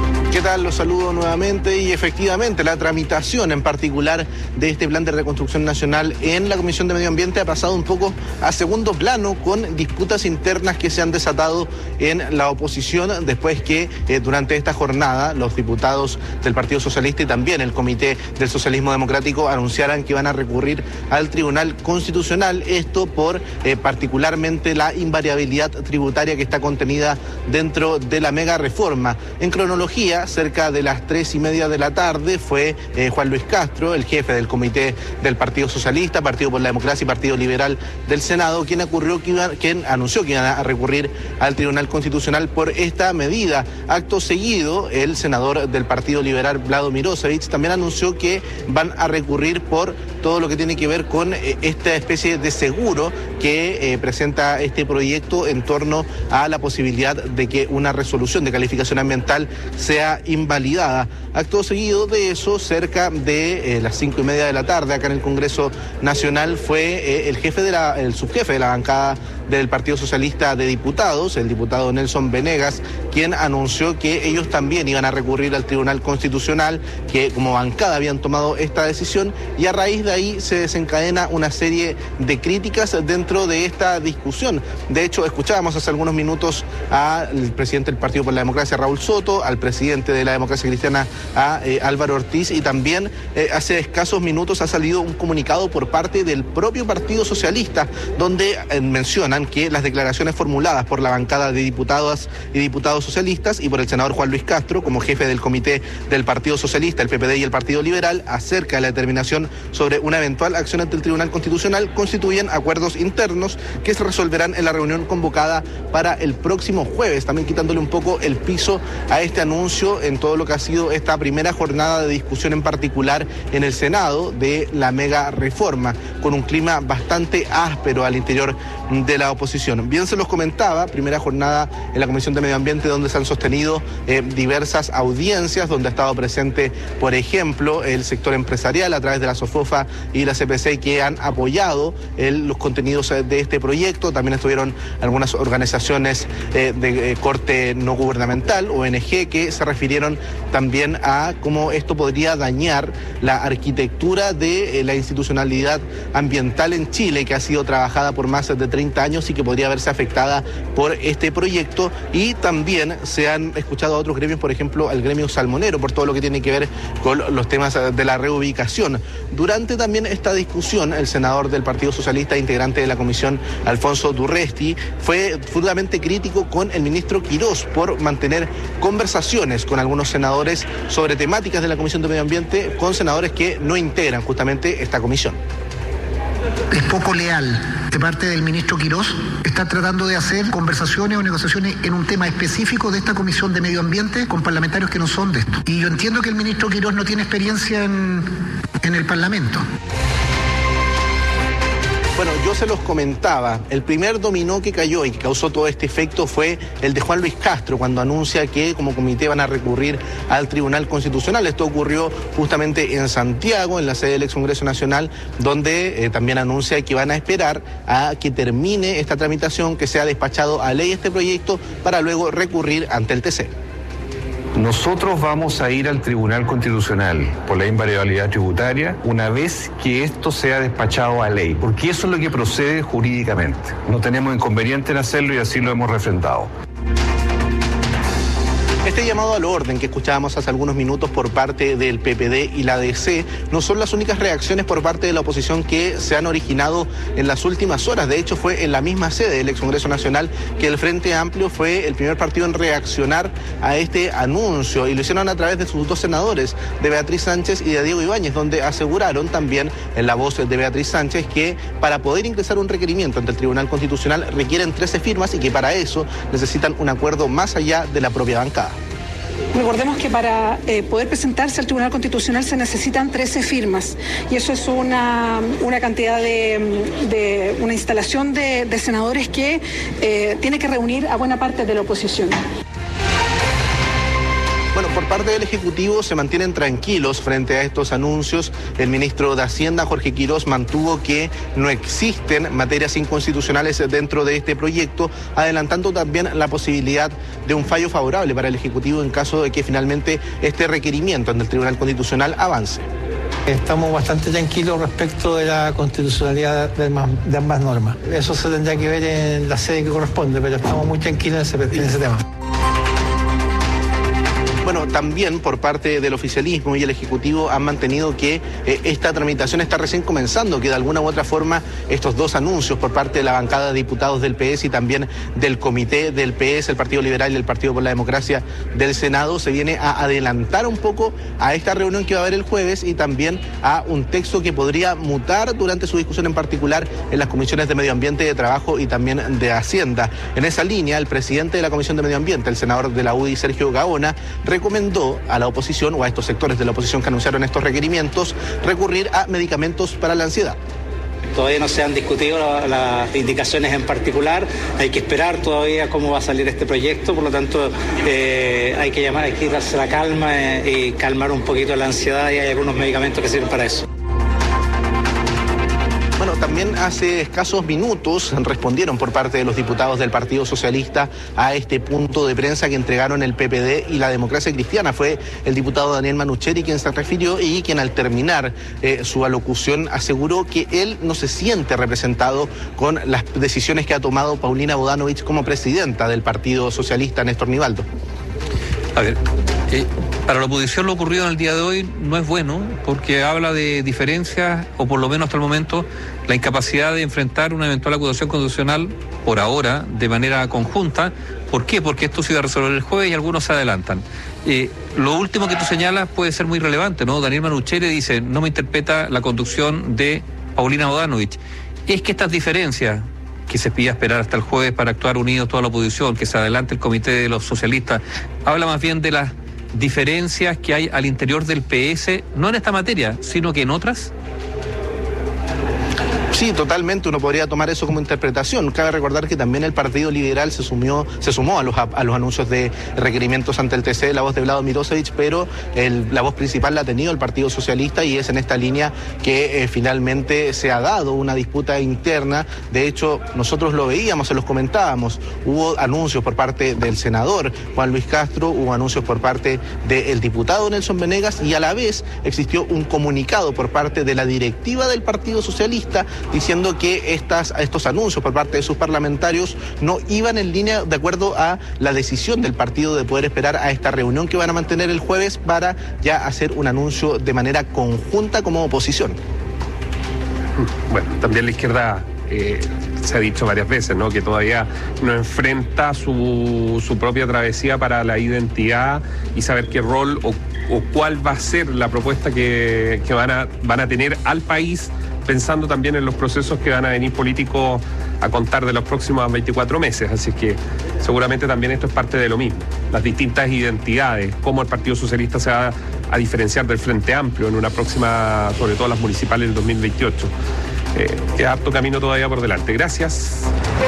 Speaker 19: tal? Los saludo nuevamente y efectivamente la tramitación en particular de este plan de reconstrucción nacional en la Comisión de Medio Ambiente ha pasado un poco a segundo plano con disputas internas que se han desatado en la oposición después que eh, durante esta jornada los diputados del Partido Socialista y también el Comité del Socialismo Democrático anunciaran que van a recurrir al Tribunal Constitucional, esto por eh, particularmente la invariabilidad tributaria que está contenida dentro de la mega reforma. En cronología, cerca de las tres y media de la tarde fue eh, Juan Luis Castro, el jefe del Comité del Partido Socialista, Partido por la Democracia y Partido Liberal del Senado, quien, ocurrió que iba, quien anunció que iban a recurrir al Tribunal Constitucional por esta medida. Acto seguido, el senador del Partido Liberal, Vlado Mirosevic, también anunció que van a recurrir por todo lo que tiene que ver con eh, esta especie de seguro que eh, presenta este proyecto en torno a la posibilidad de que una resolución de calificación ambiental sea invalidada. Acto seguido de eso, cerca de eh, las cinco y media de la tarde, acá en el Congreso Nacional, fue eh, el jefe de la, el subjefe de la bancada del Partido Socialista de Diputados, el diputado Nelson Venegas, quien anunció que ellos también iban a recurrir al Tribunal Constitucional, que como bancada habían tomado esta decisión, y a raíz de ahí se desencadena una serie de críticas dentro de esta discusión. De hecho, escuchábamos hace algunos minutos al presidente del Partido por la Democracia, Raúl Soto, al presidente de la Democracia Cristiana, a eh, Álvaro Ortiz, y también eh, hace escasos minutos ha salido un comunicado por parte del propio Partido Socialista, donde eh, mencionan que las declaraciones formuladas por la bancada de diputadas y diputados socialistas y por el senador Juan Luis Castro, como jefe del comité del Partido Socialista, el P P D y el Partido Liberal, acerca de la determinación sobre una eventual acción ante el Tribunal Constitucional, constituyen acuerdos internos que se resolverán en la reunión convocada para el próximo jueves, también quitándole un poco el piso a este anuncio en todo lo que ha sido esta primera jornada de discusión, en particular en el Senado, de la mega reforma, con un clima bastante áspero al interior de la oposición. Bien se los comentaba, primera jornada en la Comisión de Medio Ambiente donde se han sostenido eh, diversas audiencias, donde ha estado presente, por ejemplo, el sector empresarial a través de la SOFOFA y la C P C, que han apoyado el, los contenidos de este proyecto. También estuvieron algunas organizaciones eh, de eh, corte no gubernamental, O N G, que se refirieron también a cómo esto podría dañar la arquitectura de eh, la institucionalidad ambiental en Chile, que ha sido trabajada por más de treinta años y que podría verse afectada por este proyecto. Y también se han escuchado a otros gremios, por ejemplo al gremio salmonero, por todo lo que tiene que ver con los temas de la reubicación. Durante también esta discusión, el senador del Partido Socialista, integrante de la comisión, Alfonso Durresti, fue fuertemente crítico con el ministro Quirós por mantener conversaciones con algunos senadores sobre temáticas de la Comisión de Medio Ambiente, con senadores que no integran justamente esta comisión.
Speaker 20: Es poco leal de parte del ministro Quirós. Está tratando de hacer conversaciones o negociaciones en un tema específico de esta Comisión de Medio Ambiente con parlamentarios que no son de esto. Y yo entiendo que el ministro Quirós no tiene experiencia en, en el Parlamento.
Speaker 19: Bueno, yo se los comentaba, el primer dominó que cayó y que causó todo este efecto fue el de Juan Luis Castro, cuando anuncia que como comité van a recurrir al Tribunal Constitucional. Esto ocurrió justamente en Santiago, en la sede del ex Congreso Nacional, donde eh, también anuncia que van a esperar a que termine esta tramitación, que sea despachado a ley este proyecto, para luego recurrir ante el T C.
Speaker 21: Nosotros vamos a ir al Tribunal Constitucional por la invariabilidad tributaria una vez que esto sea despachado a ley, porque eso es lo que procede jurídicamente. No tenemos inconveniente en hacerlo y así lo hemos refrendado.
Speaker 19: Este llamado al orden que escuchábamos hace algunos minutos por parte del P P D y la D C no son las únicas reacciones por parte de la oposición que se han originado en las últimas horas. De hecho, fue en la misma sede del ex Congreso Nacional que el Frente Amplio fue el primer partido en reaccionar a este anuncio, y lo hicieron a través de sus dos senadores, de Beatriz Sánchez y de Diego Ibáñez, donde aseguraron también en la voz de Beatriz Sánchez que para poder ingresar un requerimiento ante el Tribunal Constitucional requieren trece firmas y que para eso necesitan un acuerdo más allá de la propia bancada.
Speaker 22: Recordemos que para eh, poder presentarse al Tribunal Constitucional se necesitan trece firmas, y eso es una, una cantidad de, de una instalación de, de senadores que eh, tiene que reunir a buena parte de la oposición.
Speaker 19: Bueno, por parte del Ejecutivo se mantienen tranquilos frente a estos anuncios. El ministro de Hacienda, Jorge Quirós, mantuvo que no existen materias inconstitucionales dentro de este proyecto, adelantando también la posibilidad de un fallo favorable para el Ejecutivo en caso de que finalmente este requerimiento ante el Tribunal Constitucional avance.
Speaker 1: Estamos bastante tranquilos respecto de la constitucionalidad de ambas, de ambas normas. Eso se tendrá que ver en la sede que corresponde, pero estamos muy tranquilos en ese, en ese tema.
Speaker 19: Bueno, también por parte del oficialismo y el Ejecutivo han mantenido que eh, esta tramitación está recién comenzando, que de alguna u otra forma estos dos anuncios por parte de la bancada de diputados del P S y también del comité del P S, el Partido Liberal y el Partido por la Democracia del Senado, se viene a adelantar un poco a esta reunión que va a haber el jueves y también a un texto que podría mutar durante su discusión en particular en las comisiones de Medio Ambiente, de Trabajo y también de Hacienda. En esa línea, el presidente de la Comisión de Medio Ambiente, el senador de la U D I, Sergio Gaona, recomendó a la oposición o a estos sectores de la oposición que anunciaron estos requerimientos recurrir a medicamentos para la ansiedad.
Speaker 1: Todavía no se han discutido la, las indicaciones en particular, hay que esperar todavía cómo va a salir este proyecto, por lo tanto eh, hay que llamar, hay que darse la calma eh, y calmar un poquito la ansiedad, y hay algunos medicamentos que sirven para eso.
Speaker 19: Bueno, también hace escasos minutos respondieron por parte de los diputados del Partido Socialista a este punto de prensa que entregaron el P P D y la Democracia Cristiana. Fue el diputado Daniel Manucheri quien se refirió y quien al terminar eh, su alocución aseguró que él no se siente representado con las decisiones que ha tomado Paulina Bodanovich como presidenta del Partido Socialista, Néstor Nivaldo.
Speaker 3: A ver, eh, para la oposición lo ocurrido en el día de hoy no es bueno, porque habla de diferencias, o por lo menos hasta el momento, la incapacidad de enfrentar una eventual acusación constitucional, por ahora, de manera conjunta. ¿Por qué? Porque esto se iba a resolver el jueves y algunos se adelantan. Eh, lo último que tú señalas puede ser muy relevante, ¿no? Daniel Manucheri dice, no me interpreta la conducción de Paulina Bodanovich. Es que estas diferencias, que se pida esperar hasta el jueves para actuar unidos toda la oposición, que se adelante el comité de los socialistas, habla más bien de las diferencias que hay al interior del P S, no en esta materia, sino que en otras.
Speaker 19: Sí, totalmente, uno podría tomar eso como interpretación. Cabe recordar que también el Partido Liberal se sumió, se sumó a los, a los anuncios de requerimientos ante el T C de la voz de Vlado Mirosevich, pero el, la voz principal la ha tenido el Partido Socialista y es en esta línea que eh, finalmente se ha dado una disputa interna. De hecho, nosotros lo veíamos, se los comentábamos, hubo anuncios por parte del senador Juan Luis Castro, hubo anuncios por parte del diputado Nelson Venegas y a la vez existió un comunicado por parte de la directiva del Partido Socialista diciendo que estas, estos anuncios por parte de sus parlamentarios no iban en línea de acuerdo a la decisión del partido de poder esperar a esta reunión que van a mantener el jueves para ya hacer un anuncio de manera conjunta como oposición.
Speaker 17: Bueno, también la izquierda eh, se ha dicho varias veces, ¿no?, que todavía no enfrenta su, su propia travesía para la identidad y saber qué rol o, o cuál va a ser la propuesta que, que van a, van a tener al país, pensando también en los procesos que van a venir políticos a contar de los próximos veinticuatro meses. Así que seguramente también esto es parte de lo mismo. Las distintas identidades, cómo el Partido Socialista se va a diferenciar del Frente Amplio en una próxima, sobre todo las municipales del dos mil veintiocho. Eh, queda harto camino todavía por delante. Gracias.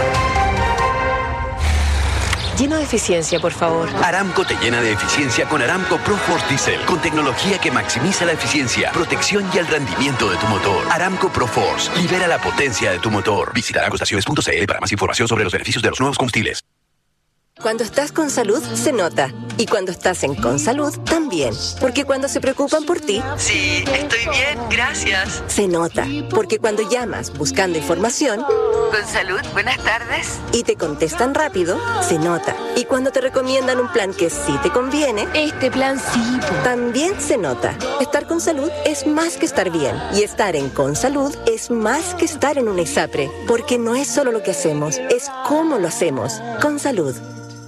Speaker 18: Lleno de eficiencia, por favor.
Speaker 23: Aramco te llena de eficiencia con Aramco ProForce Diesel, con tecnología que maximiza la eficiencia, protección y el rendimiento de tu motor. Aramco ProForce, libera la potencia de tu motor. Visita aramco estaciones punto c l para más información sobre los beneficios de los nuevos combustibles.
Speaker 18: Cuando estás con salud, se nota. Y cuando estás en Consalud, también. Porque cuando se preocupan por ti...
Speaker 24: Sí, estoy bien, gracias.
Speaker 18: Se nota. Porque cuando llamas buscando información...
Speaker 24: Consalud, buenas tardes.
Speaker 18: Y te contestan rápido, se nota. Y cuando te recomiendan un plan que sí te conviene...
Speaker 24: Este plan sí.
Speaker 18: También se nota. Estar con salud es más que estar bien. Y estar en Consalud es más que estar en una ISAPRE. Porque no es solo lo que hacemos, es cómo lo hacemos. Consalud.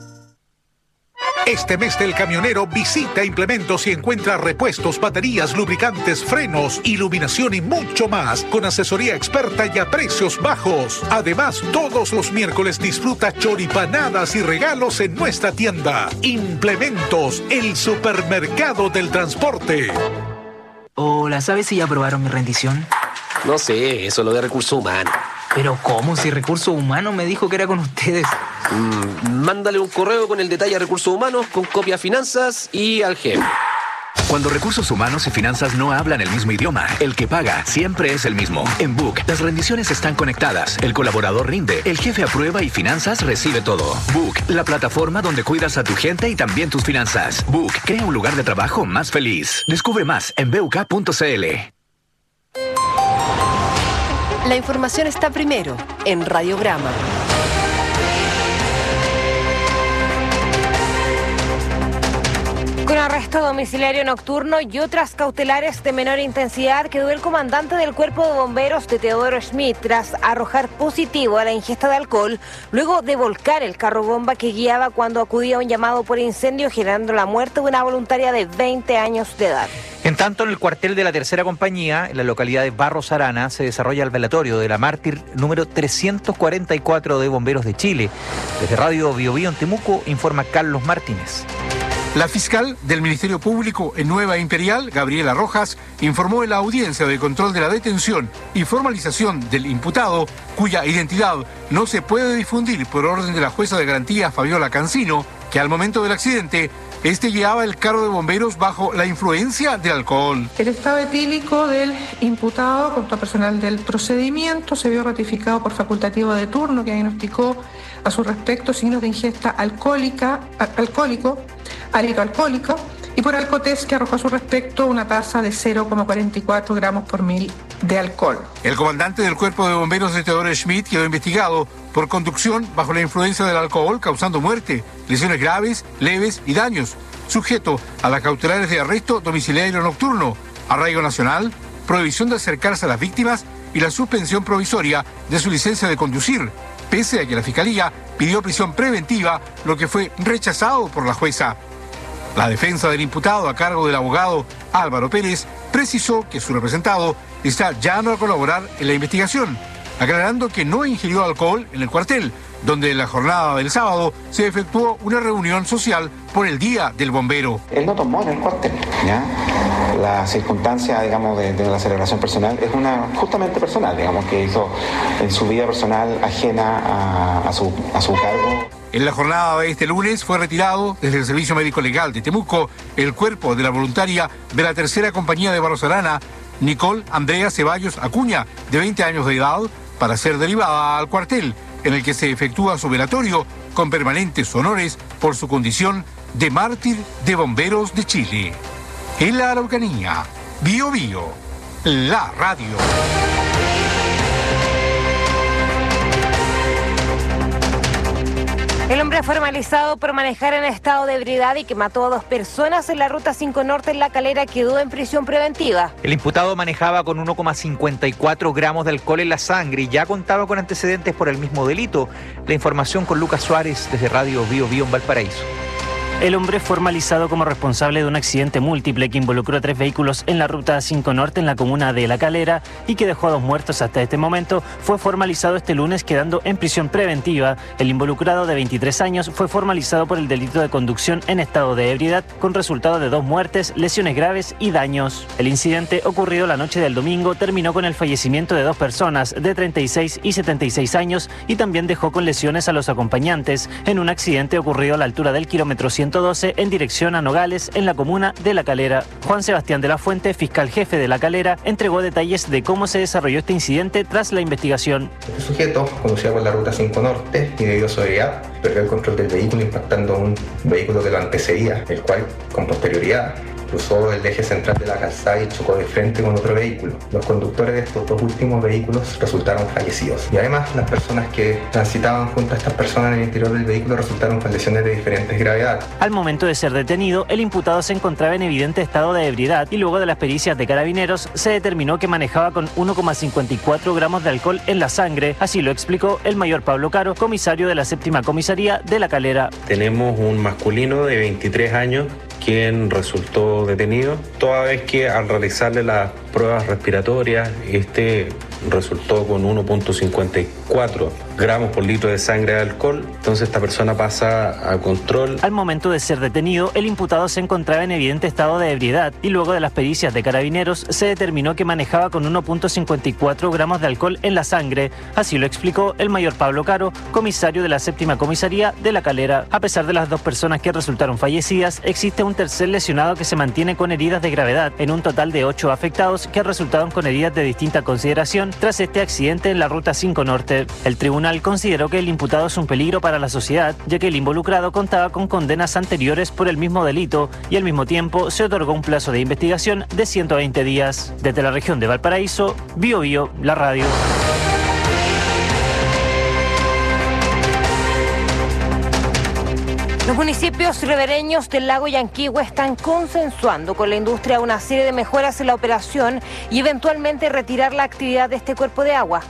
Speaker 27: Este mes del camionero visita Implementos y encuentra repuestos, baterías, lubricantes, frenos, iluminación y mucho más con asesoría experta y a precios bajos. Además, todos los miércoles disfruta choripanadas y regalos en nuestra tienda. Implementos, el supermercado del transporte.
Speaker 28: Hola, ¿sabes si ya aprobaron mi rendición?
Speaker 29: No sé, eso es lo de recursos humanos.
Speaker 5: Pero ¿cómo? Si Recursos Humanos me dijo que era con ustedes.
Speaker 2: Mm, mándale un correo con el detalle a Recursos Humanos, con copia a Finanzas y al jefe.
Speaker 4: Cuando Recursos Humanos y Finanzas no hablan el mismo idioma, el que paga siempre es el mismo. En Book, las rendiciones están conectadas, el colaborador rinde, el jefe aprueba y Finanzas recibe todo. Book, la plataforma donde cuidas a tu gente y también tus finanzas. Book, crea un lugar de trabajo más feliz. Descubre más en b u k punto c l.
Speaker 24: La información está primero en Radiograma.
Speaker 6: Con arresto domiciliario nocturno y otras cautelares de menor intensidad, quedó el comandante del Cuerpo de Bomberos de Teodoro Schmidt tras arrojar positivo a la ingesta de alcohol, luego de volcar el carro bomba que guiaba cuando acudía a un llamado por incendio, generando la muerte de una voluntaria de veinte años de edad.
Speaker 5: En tanto, en el cuartel de la tercera compañía, en la localidad de Barros Arana, se desarrolla el velatorio de la mártir número trescientos cuarenta y cuatro de Bomberos de Chile. Desde Radio Bio Bio en Temuco, informa Carlos Martínez.
Speaker 7: La fiscal del Ministerio Público en Nueva Imperial, Gabriela Rojas, informó en la audiencia de control de la detención y formalización del imputado, cuya identidad no se puede difundir por orden de la jueza de garantía Fabiola Cancino, que al momento del accidente, este guiaba el carro de bomberos bajo la influencia del alcohol.
Speaker 8: El estado etílico del imputado, junto a personal del procedimiento, se vio ratificado por facultativo de turno, que diagnosticó a su respecto signos de ingesta alcohólica, alcohólico, hálito alcohólico, y por alcotest, que arrojó a su respecto una tasa de cero coma cuarenta y cuatro gramos por mil de alcohol.
Speaker 7: El comandante del Cuerpo de Bomberos de Teodoro Schmidt quedó investigado por conducción bajo la influencia del alcohol, causando muerte, lesiones graves, leves y daños, sujeto a las cautelares de arresto domiciliario nocturno, arraigo nacional, prohibición de acercarse a las víctimas y la suspensión provisoria de su licencia de conducir, pese a que la Fiscalía pidió prisión preventiva, lo que fue rechazado por la jueza. La defensa del imputado, a cargo del abogado Álvaro Pérez, precisó que su representado está llano a colaborar en la investigación, aclarando que no ingirió alcohol en el cuartel, donde en la jornada del sábado se efectuó una reunión social por el Día del Bombero.
Speaker 9: Él no tomó en el cuartel, ¿ya? La circunstancia, digamos, de, de la celebración personal es una justamente personal, digamos, que hizo en su vida personal ajena a, a, su, a su cargo.
Speaker 7: En la jornada de este lunes fue retirado desde el Servicio Médico Legal de Temuco el cuerpo de la voluntaria de la tercera compañía de Barros Arana, Nicole Andrea Ceballos Acuña, de veinte años de edad, para ser derivada al cuartel, en el que se efectúa su velatorio con permanentes honores por su condición de mártir de Bomberos de Chile. En la Araucanía, Bio Bio, la radio.
Speaker 6: El hombre formalizado por manejar en estado de ebriedad y que mató a dos personas en la Ruta cinco Norte en La Calera quedó en prisión preventiva.
Speaker 5: El imputado manejaba con uno coma cincuenta y cuatro gramos de alcohol en la sangre y ya contaba con antecedentes por el mismo delito. La información con Lucas Suárez desde Radio Bio Bio en Valparaíso.
Speaker 11: El hombre formalizado como responsable de un accidente múltiple que involucró a tres vehículos en la Ruta cinco Norte en la comuna de La Calera y que dejó a dos muertos hasta este momento, fue formalizado este lunes quedando en prisión preventiva. El involucrado de veintitrés años fue formalizado por el delito de conducción en estado de ebriedad con resultado de dos muertes, lesiones graves y daños. El incidente ocurrido la noche del domingo terminó con el fallecimiento de dos personas de treinta y seis y setenta y seis años y también dejó con lesiones a los acompañantes en un accidente ocurrido a la altura del kilómetro ciento doce en dirección a Nogales en la comuna de La Calera. Juan Sebastián de la Fuente, fiscal jefe de La Calera, entregó detalles de cómo se desarrolló este incidente tras la investigación.
Speaker 12: Este sujeto conducía por la Ruta cinco Norte y debido a su ebriedad perdió el control del vehículo impactando a un vehículo que lo antecedía, el cual con posterioridad cruzó el eje central de la calzada y chocó de frente con otro vehículo. Los conductores de estos dos últimos vehículos resultaron fallecidos. Y además, las personas que transitaban junto a estas personas en el interior del vehículo resultaron con lesiones de diferentes gravedad.
Speaker 11: Al momento de ser detenido, el imputado se encontraba en evidente estado de ebriedad y luego de las pericias de carabineros se determinó que manejaba con uno coma cincuenta y cuatro gramos de alcohol en la sangre. Así lo explicó el mayor Pablo Caro, comisario de la séptima comisaría de La Calera.
Speaker 28: Tenemos un masculino de veintitrés años quien resultó detenido, toda vez que al realizarle las pruebas respiratorias. Este resultó con uno punto cincuenta y cuatro gramos por litro de sangre de alcohol. Entonces esta persona pasa a control.
Speaker 11: Al momento de ser detenido, el imputado se encontraba en evidente estado de ebriedad y luego de las pericias de carabineros se determinó que manejaba con uno punto cincuenta y cuatro gramos de alcohol en la sangre. Así lo explicó el mayor Pablo Caro, comisario de la séptima comisaría de La Calera. A pesar de las dos personas que resultaron fallecidas, existe un tercer lesionado que se mantiene con heridas de gravedad, en un total de ocho afectados que resultaron con heridas de distinta consideración tras este accidente en la Ruta cinco Norte. El tribunal consideró que el imputado es un peligro para la sociedad, ya que el involucrado contaba con condenas anteriores por el mismo delito y al mismo tiempo se otorgó un plazo de investigación de ciento veinte días. Desde la región de Valparaíso, Bio Bio, la radio.
Speaker 6: Los municipios ribereños del lago Yanquihue están consensuando con la industria una serie de mejoras en la operación y eventualmente retirar la actividad de este cuerpo de agua.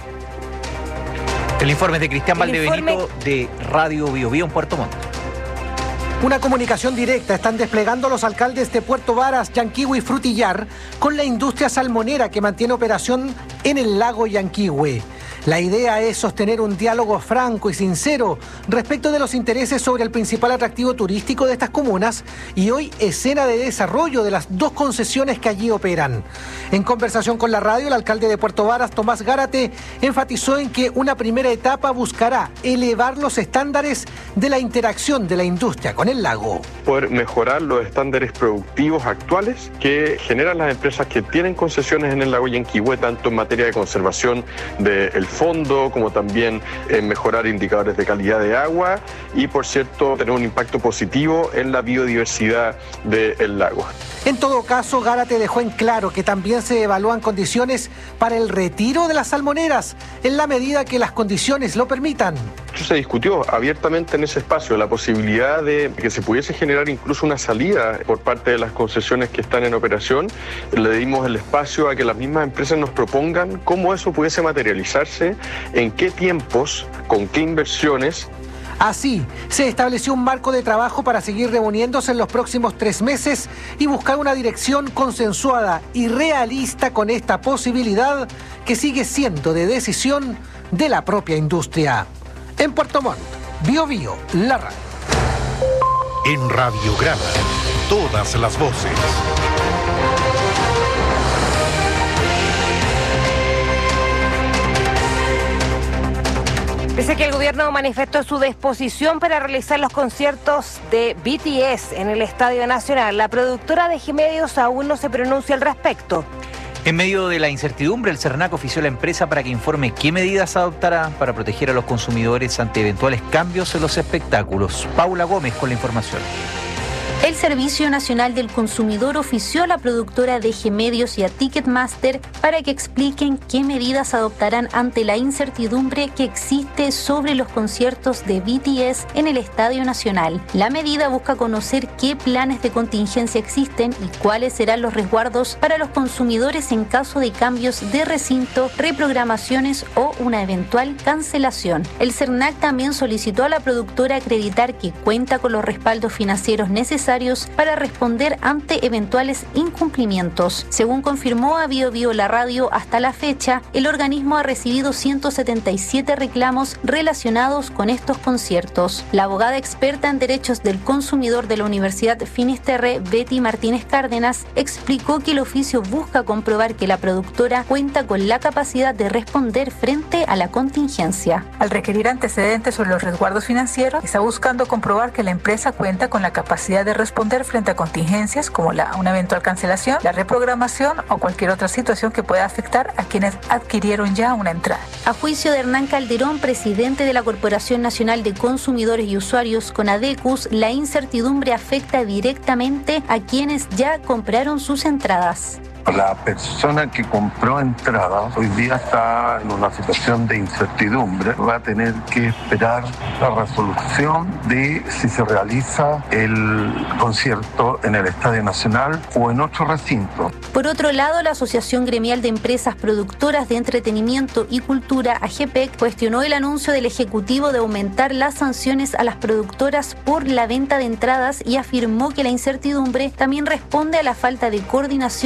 Speaker 5: El informe es de Cristian
Speaker 6: El
Speaker 5: Valdebenito
Speaker 6: informe...
Speaker 5: de Radio Bio Bio en Puerto Montt.
Speaker 10: Una comunicación directa están desplegando los alcaldes de Puerto Varas, Yanquihue y Frutillar con la industria salmonera que mantiene operación en el lago Yanquihue. La idea es sostener un diálogo franco y sincero respecto de los intereses sobre el principal atractivo turístico de estas comunas y hoy escena de desarrollo de las dos concesiones que allí operan. En conversación con la radio, el alcalde de Puerto Varas, Tomás Gárate, enfatizó en que una primera etapa buscará elevar los estándares de la interacción de la industria con el lago.
Speaker 13: Poder mejorar los estándares productivos actuales que generan las empresas que tienen concesiones en el lago Yanquihue, tanto en materia de conservación del fondo, como también en mejorar indicadores de calidad de agua y, por cierto, tener un impacto positivo en la biodiversidad del lago.
Speaker 10: En todo caso, Gárate dejó en claro que también se evalúan condiciones para el retiro de las salmoneras, en la medida que las condiciones lo permitan.
Speaker 13: Se discutió abiertamente en ese espacio la posibilidad de que se pudiese generar incluso una salida por parte de las concesiones que están en operación. Le dimos el espacio a que las mismas empresas nos propongan cómo eso pudiese materializarse, en qué tiempos, con qué inversiones.
Speaker 10: Así, se estableció un marco de trabajo para seguir reuniéndose en los próximos tres meses y buscar una dirección consensuada y realista con esta posibilidad que sigue siendo de decisión de la propia industria. En Puerto Montt, Bio Bio, la radio.
Speaker 27: En Radiograma, todas las voces.
Speaker 6: Pese a que el gobierno manifestó su disposición para realizar los conciertos de B T S en el Estadio Nacional, la productora de G-Medios aún no se pronuncia al respecto.
Speaker 5: En medio de la incertidumbre, el CERNAC ofició a la empresa para que informe qué medidas adoptará para proteger a los consumidores ante eventuales cambios en los espectáculos. Paula Gómez con la información.
Speaker 14: El Servicio Nacional del Consumidor ofició a la productora de G-Medios y a Ticketmaster para que expliquen qué medidas adoptarán ante la incertidumbre que existe sobre los conciertos de B T S en el Estadio Nacional. La medida busca conocer qué planes de contingencia existen y cuáles serán los resguardos para los consumidores en caso de cambios de recinto, reprogramaciones o una eventual cancelación. El CERNAC también solicitó a la productora acreditar que cuenta con los respaldos financieros necesarios para responder ante eventuales incumplimientos. Según confirmó a Bio Bio la radio, hasta la fecha, el organismo ha recibido ciento setenta y siete reclamos relacionados con estos conciertos. La abogada experta en derechos del consumidor de la Universidad Finisterre, Betty Martínez Cárdenas, explicó que el oficio busca comprobar que la productora cuenta con la capacidad de responder frente a la contingencia.
Speaker 15: Al requerir antecedentes sobre los resguardos financieros, está buscando comprobar que la empresa cuenta con la capacidad de responder frente a contingencias como la, una eventual cancelación, la reprogramación o cualquier otra situación que pueda afectar a quienes adquirieron ya una entrada.
Speaker 14: A juicio de Hernán Calderón, presidente de la Corporación Nacional de Consumidores y Usuarios, CONADECUS, la incertidumbre afecta directamente a quienes ya compraron sus entradas.
Speaker 16: La persona que compró entradas hoy día está en una situación de incertidumbre. Va a tener que esperar la resolución de si se realiza el concierto en el Estadio Nacional o en otro recinto.
Speaker 14: Por otro lado, la Asociación Gremial de Empresas Productoras de Entretenimiento y Cultura, AGEPEC, cuestionó el anuncio del Ejecutivo de aumentar las sanciones a las productoras por la venta de entradas y afirmó que la incertidumbre también responde a la falta de coordinación y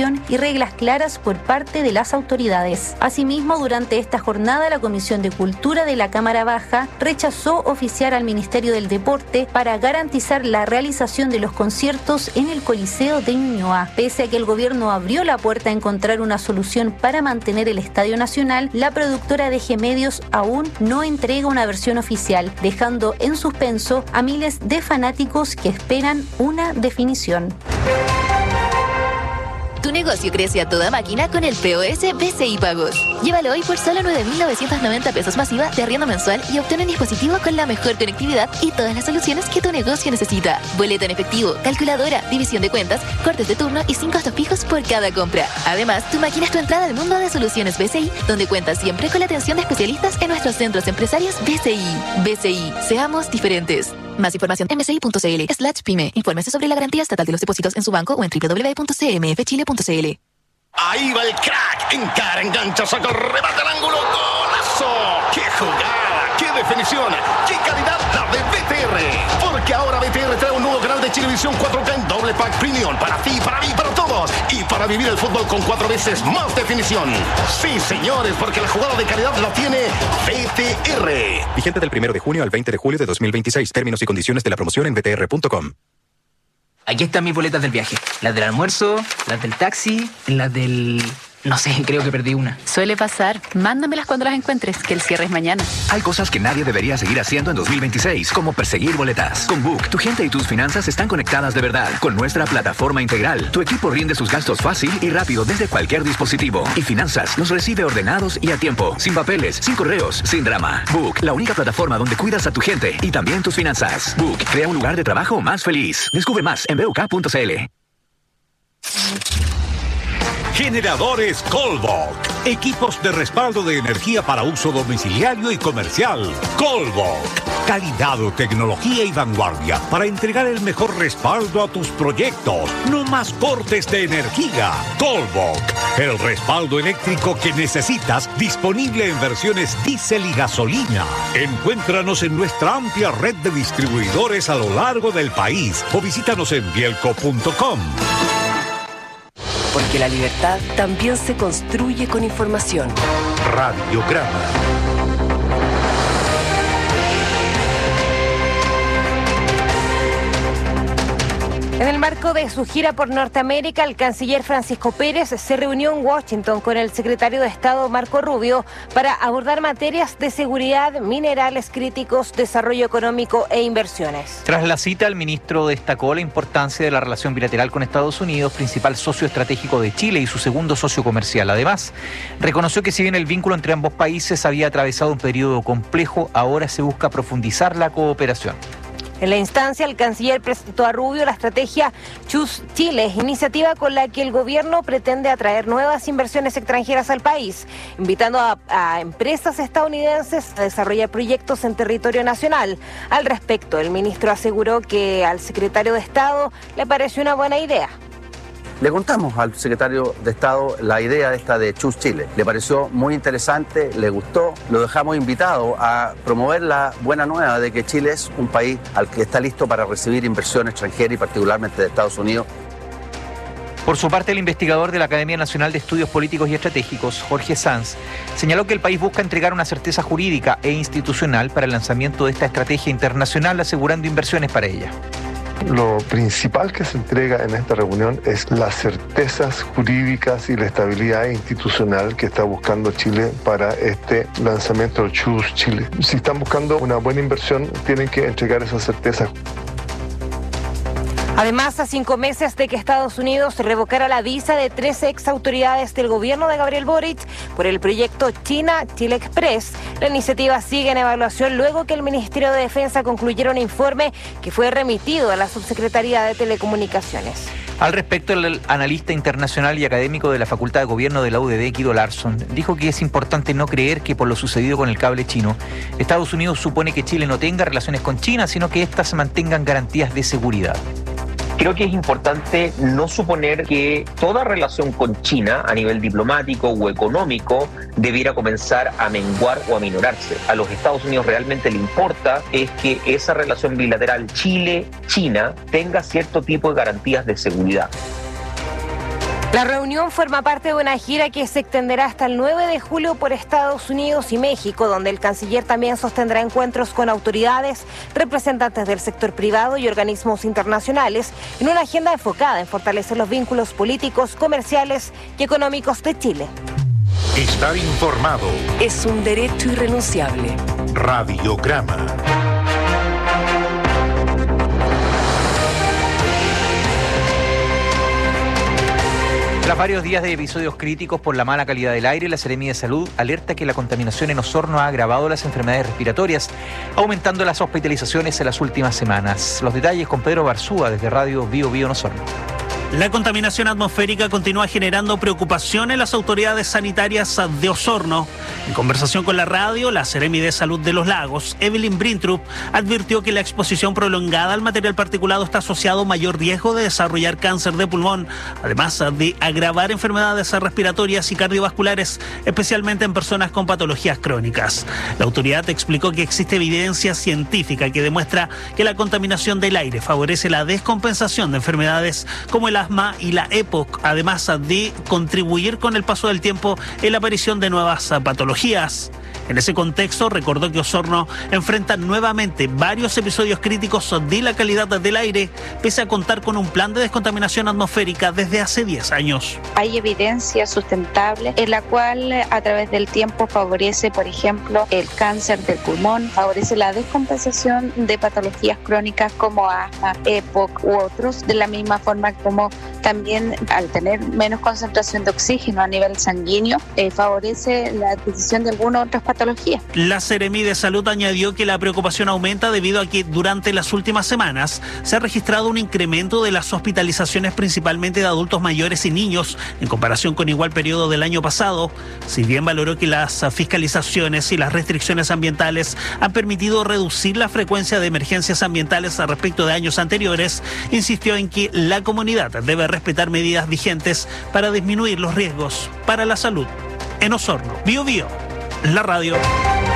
Speaker 14: reglas claras por parte de las autoridades. Asimismo, durante esta jornada, la Comisión de Cultura de la Cámara Baja rechazó oficiar al Ministerio del Deporte para garantizar la realización de los conciertos en el Coliseo de Ñuñoa. Pese a que el gobierno abrió la puerta a encontrar una solución para mantener el Estadio Nacional, la productora de G Medios aún no entrega una versión oficial, dejando en suspenso a miles de fanáticos que esperan una definición.
Speaker 1: Tu negocio crece a toda máquina con el P O S B C I Pagos. Llévalo hoy por solo nueve mil novecientos noventa pesos masiva de arriendo mensual y obtén un dispositivo con la mejor conectividad y todas las soluciones que tu negocio necesita. Boleta en efectivo, calculadora, división de cuentas, cortes de turno y sin costos fijos por cada compra. Además, tu máquina es tu entrada al mundo de soluciones B C I, donde cuentas siempre con la atención de especialistas en nuestros centros empresarios B C I. B C I, seamos diferentes. Más información en bci.cl slash pyme. Infórmese sobre la garantía estatal de los depósitos en su banco o en doble u doble u doble u punto c m f chile punto c l.
Speaker 3: Ahí va el crack. Encara, engancha, saca el remate al ángulo. ¡Golazo! ¡Qué jugada! ¡Qué definición! ¡Qué calidad la de B T R! Porque ahora B T R trae un nuevo canal de Chilevisión cuatro K en doble pack premium. Para ti, para mí, para todos. Y para vivir el fútbol con cuatro veces más definición. Sí, señores, porque la jugada de calidad la tiene B T R.
Speaker 19: Vigente del primero de junio al veinte de julio de dos mil veintiséis. Términos y condiciones de la promoción en b t r punto com.
Speaker 20: Aquí están mis boletas del viaje. Las del almuerzo, las del taxi, las del... No sé, creo que perdí una.
Speaker 21: Suele pasar. Mándamelas cuando las encuentres, que el cierre es mañana.
Speaker 4: Hay cosas que nadie debería seguir haciendo en dos mil veintiséis, como perseguir boletas. Con Book, tu gente y tus finanzas están conectadas de verdad. Con nuestra plataforma integral, tu equipo rinde sus gastos fácil y rápido desde cualquier dispositivo. Y Finanzas los recibe ordenados y a tiempo, sin papeles, sin correos, sin drama. Book, la única plataforma donde cuidas a tu gente y también tus finanzas. Book, crea un lugar de trabajo más feliz. Descubre más en b u k punto c l.
Speaker 27: Generadores Colbok. Equipos de respaldo de energía para uso domiciliario y comercial. Colbok. Calidad, tecnología y vanguardia para entregar el mejor respaldo a tus proyectos. No más cortes de energía. Colbok. El respaldo eléctrico que necesitas, disponible en versiones diésel y gasolina. Encuéntranos en nuestra amplia red de distribuidores a lo largo del país o visítanos en bielco punto com.
Speaker 24: Porque la libertad también se construye con información.
Speaker 27: Radiograma.
Speaker 6: En el marco de su gira por Norteamérica, el canciller Francisco Pérez se reunió en Washington con el secretario de Estado Marco Rubio para abordar materias de seguridad, minerales críticos, desarrollo económico e inversiones.
Speaker 5: Tras la cita, el ministro destacó la importancia de la relación bilateral con Estados Unidos, principal socio estratégico de Chile y su segundo socio comercial. Además, reconoció que si bien el vínculo entre ambos países había atravesado un periodo complejo, ahora se busca profundizar la cooperación.
Speaker 6: En la instancia, el canciller presentó a Rubio la estrategia Choose Chile, iniciativa con la que el gobierno pretende atraer nuevas inversiones extranjeras al país, invitando a, a empresas estadounidenses a desarrollar proyectos en territorio nacional. Al respecto, el ministro aseguró que al secretario de Estado le pareció una buena idea.
Speaker 22: Le contamos al secretario de Estado la idea esta de Choose Chile. Le pareció muy interesante, le gustó. Lo dejamos invitado a promover la buena nueva de que Chile es un país al que está listo para recibir inversión extranjera y particularmente de Estados Unidos.
Speaker 5: Por su parte, el investigador de la Academia Nacional de Estudios Políticos y Estratégicos, Jorge Sanz, señaló que el país busca entregar una certeza jurídica e institucional para el lanzamiento de esta estrategia internacional, asegurando inversiones para ella.
Speaker 25: Lo principal que se entrega en esta reunión es las certezas jurídicas y la estabilidad institucional que está buscando Chile para este lanzamiento del Choose Chile. Si están buscando una buena inversión, tienen que entregar esas certezas.
Speaker 6: Además, a cinco meses de que Estados Unidos revocara la visa de tres ex autoridades del gobierno de Gabriel Boric por el proyecto China-Chile Express, la iniciativa sigue en evaluación luego que el Ministerio de Defensa concluyera un informe que fue remitido a la Subsecretaría de Telecomunicaciones.
Speaker 5: Al respecto, el analista internacional y académico de la Facultad de Gobierno de la U D D, Guido Larsson, dijo que es importante no creer que por lo sucedido con el cable chino, Estados Unidos supone que Chile no tenga relaciones con China, sino que éstas mantengan garantías de seguridad.
Speaker 26: Creo que es importante no suponer que toda relación con China a nivel diplomático o económico debiera comenzar a menguar o a minorarse. A los Estados Unidos realmente le importa es que esa relación bilateral Chile-China tenga cierto tipo de garantías de seguridad.
Speaker 6: La reunión forma parte de una gira que se extenderá hasta el nueve de julio por Estados Unidos y México, donde el canciller también sostendrá encuentros con autoridades, representantes del sector privado y organismos internacionales, en una agenda enfocada en fortalecer los vínculos políticos, comerciales y económicos de Chile.
Speaker 27: Estar informado
Speaker 24: es un derecho irrenunciable.
Speaker 27: Radiograma.
Speaker 5: Tras varios días de episodios críticos por la mala calidad del aire, la Seremi de Salud alerta que la contaminación en Osorno ha agravado las enfermedades respiratorias, aumentando las hospitalizaciones en las últimas semanas. Los detalles con Pedro Barzúa desde Radio Bio Bio en Osorno.
Speaker 2: La contaminación atmosférica continúa generando preocupación en las autoridades sanitarias de Osorno. En conversación con la radio, la Seremi de Salud de los Lagos, Evelyn Brintrup, advirtió que la exposición prolongada al material particulado está asociado a mayor riesgo de desarrollar cáncer de pulmón, además de agravar enfermedades respiratorias y cardiovasculares, especialmente en personas con patologías crónicas. La autoridad explicó que existe evidencia científica que demuestra que la contaminación del aire favorece la descompensación de enfermedades como el asma y la E P O C, además de contribuir con el paso del tiempo en la aparición de nuevas patologías. En ese contexto, recordó que Osorno enfrenta nuevamente varios episodios críticos de la calidad del aire, pese a contar con un plan de descontaminación atmosférica desde hace diez años.
Speaker 7: Hay evidencia sustentable en la cual a través del tiempo favorece, por ejemplo, el cáncer del pulmón, favorece la descompensación de patologías crónicas como asma, E P O C u otros, de la misma forma como también al tener menos concentración de oxígeno a nivel sanguíneo, eh, favorece la adquisición de algunas otras patologías.
Speaker 2: La Seremi de Salud añadió que la preocupación aumenta debido a que durante las últimas semanas se ha registrado un incremento de las hospitalizaciones principalmente de adultos mayores y niños en comparación con igual periodo del año pasado. Si bien valoró que las fiscalizaciones y las restricciones ambientales han permitido reducir la frecuencia de emergencias ambientales respecto de años anteriores, insistió en que la comunidad debe respetar medidas vigentes para disminuir los riesgos para la salud. En Osorno, Bio Bio, la radio.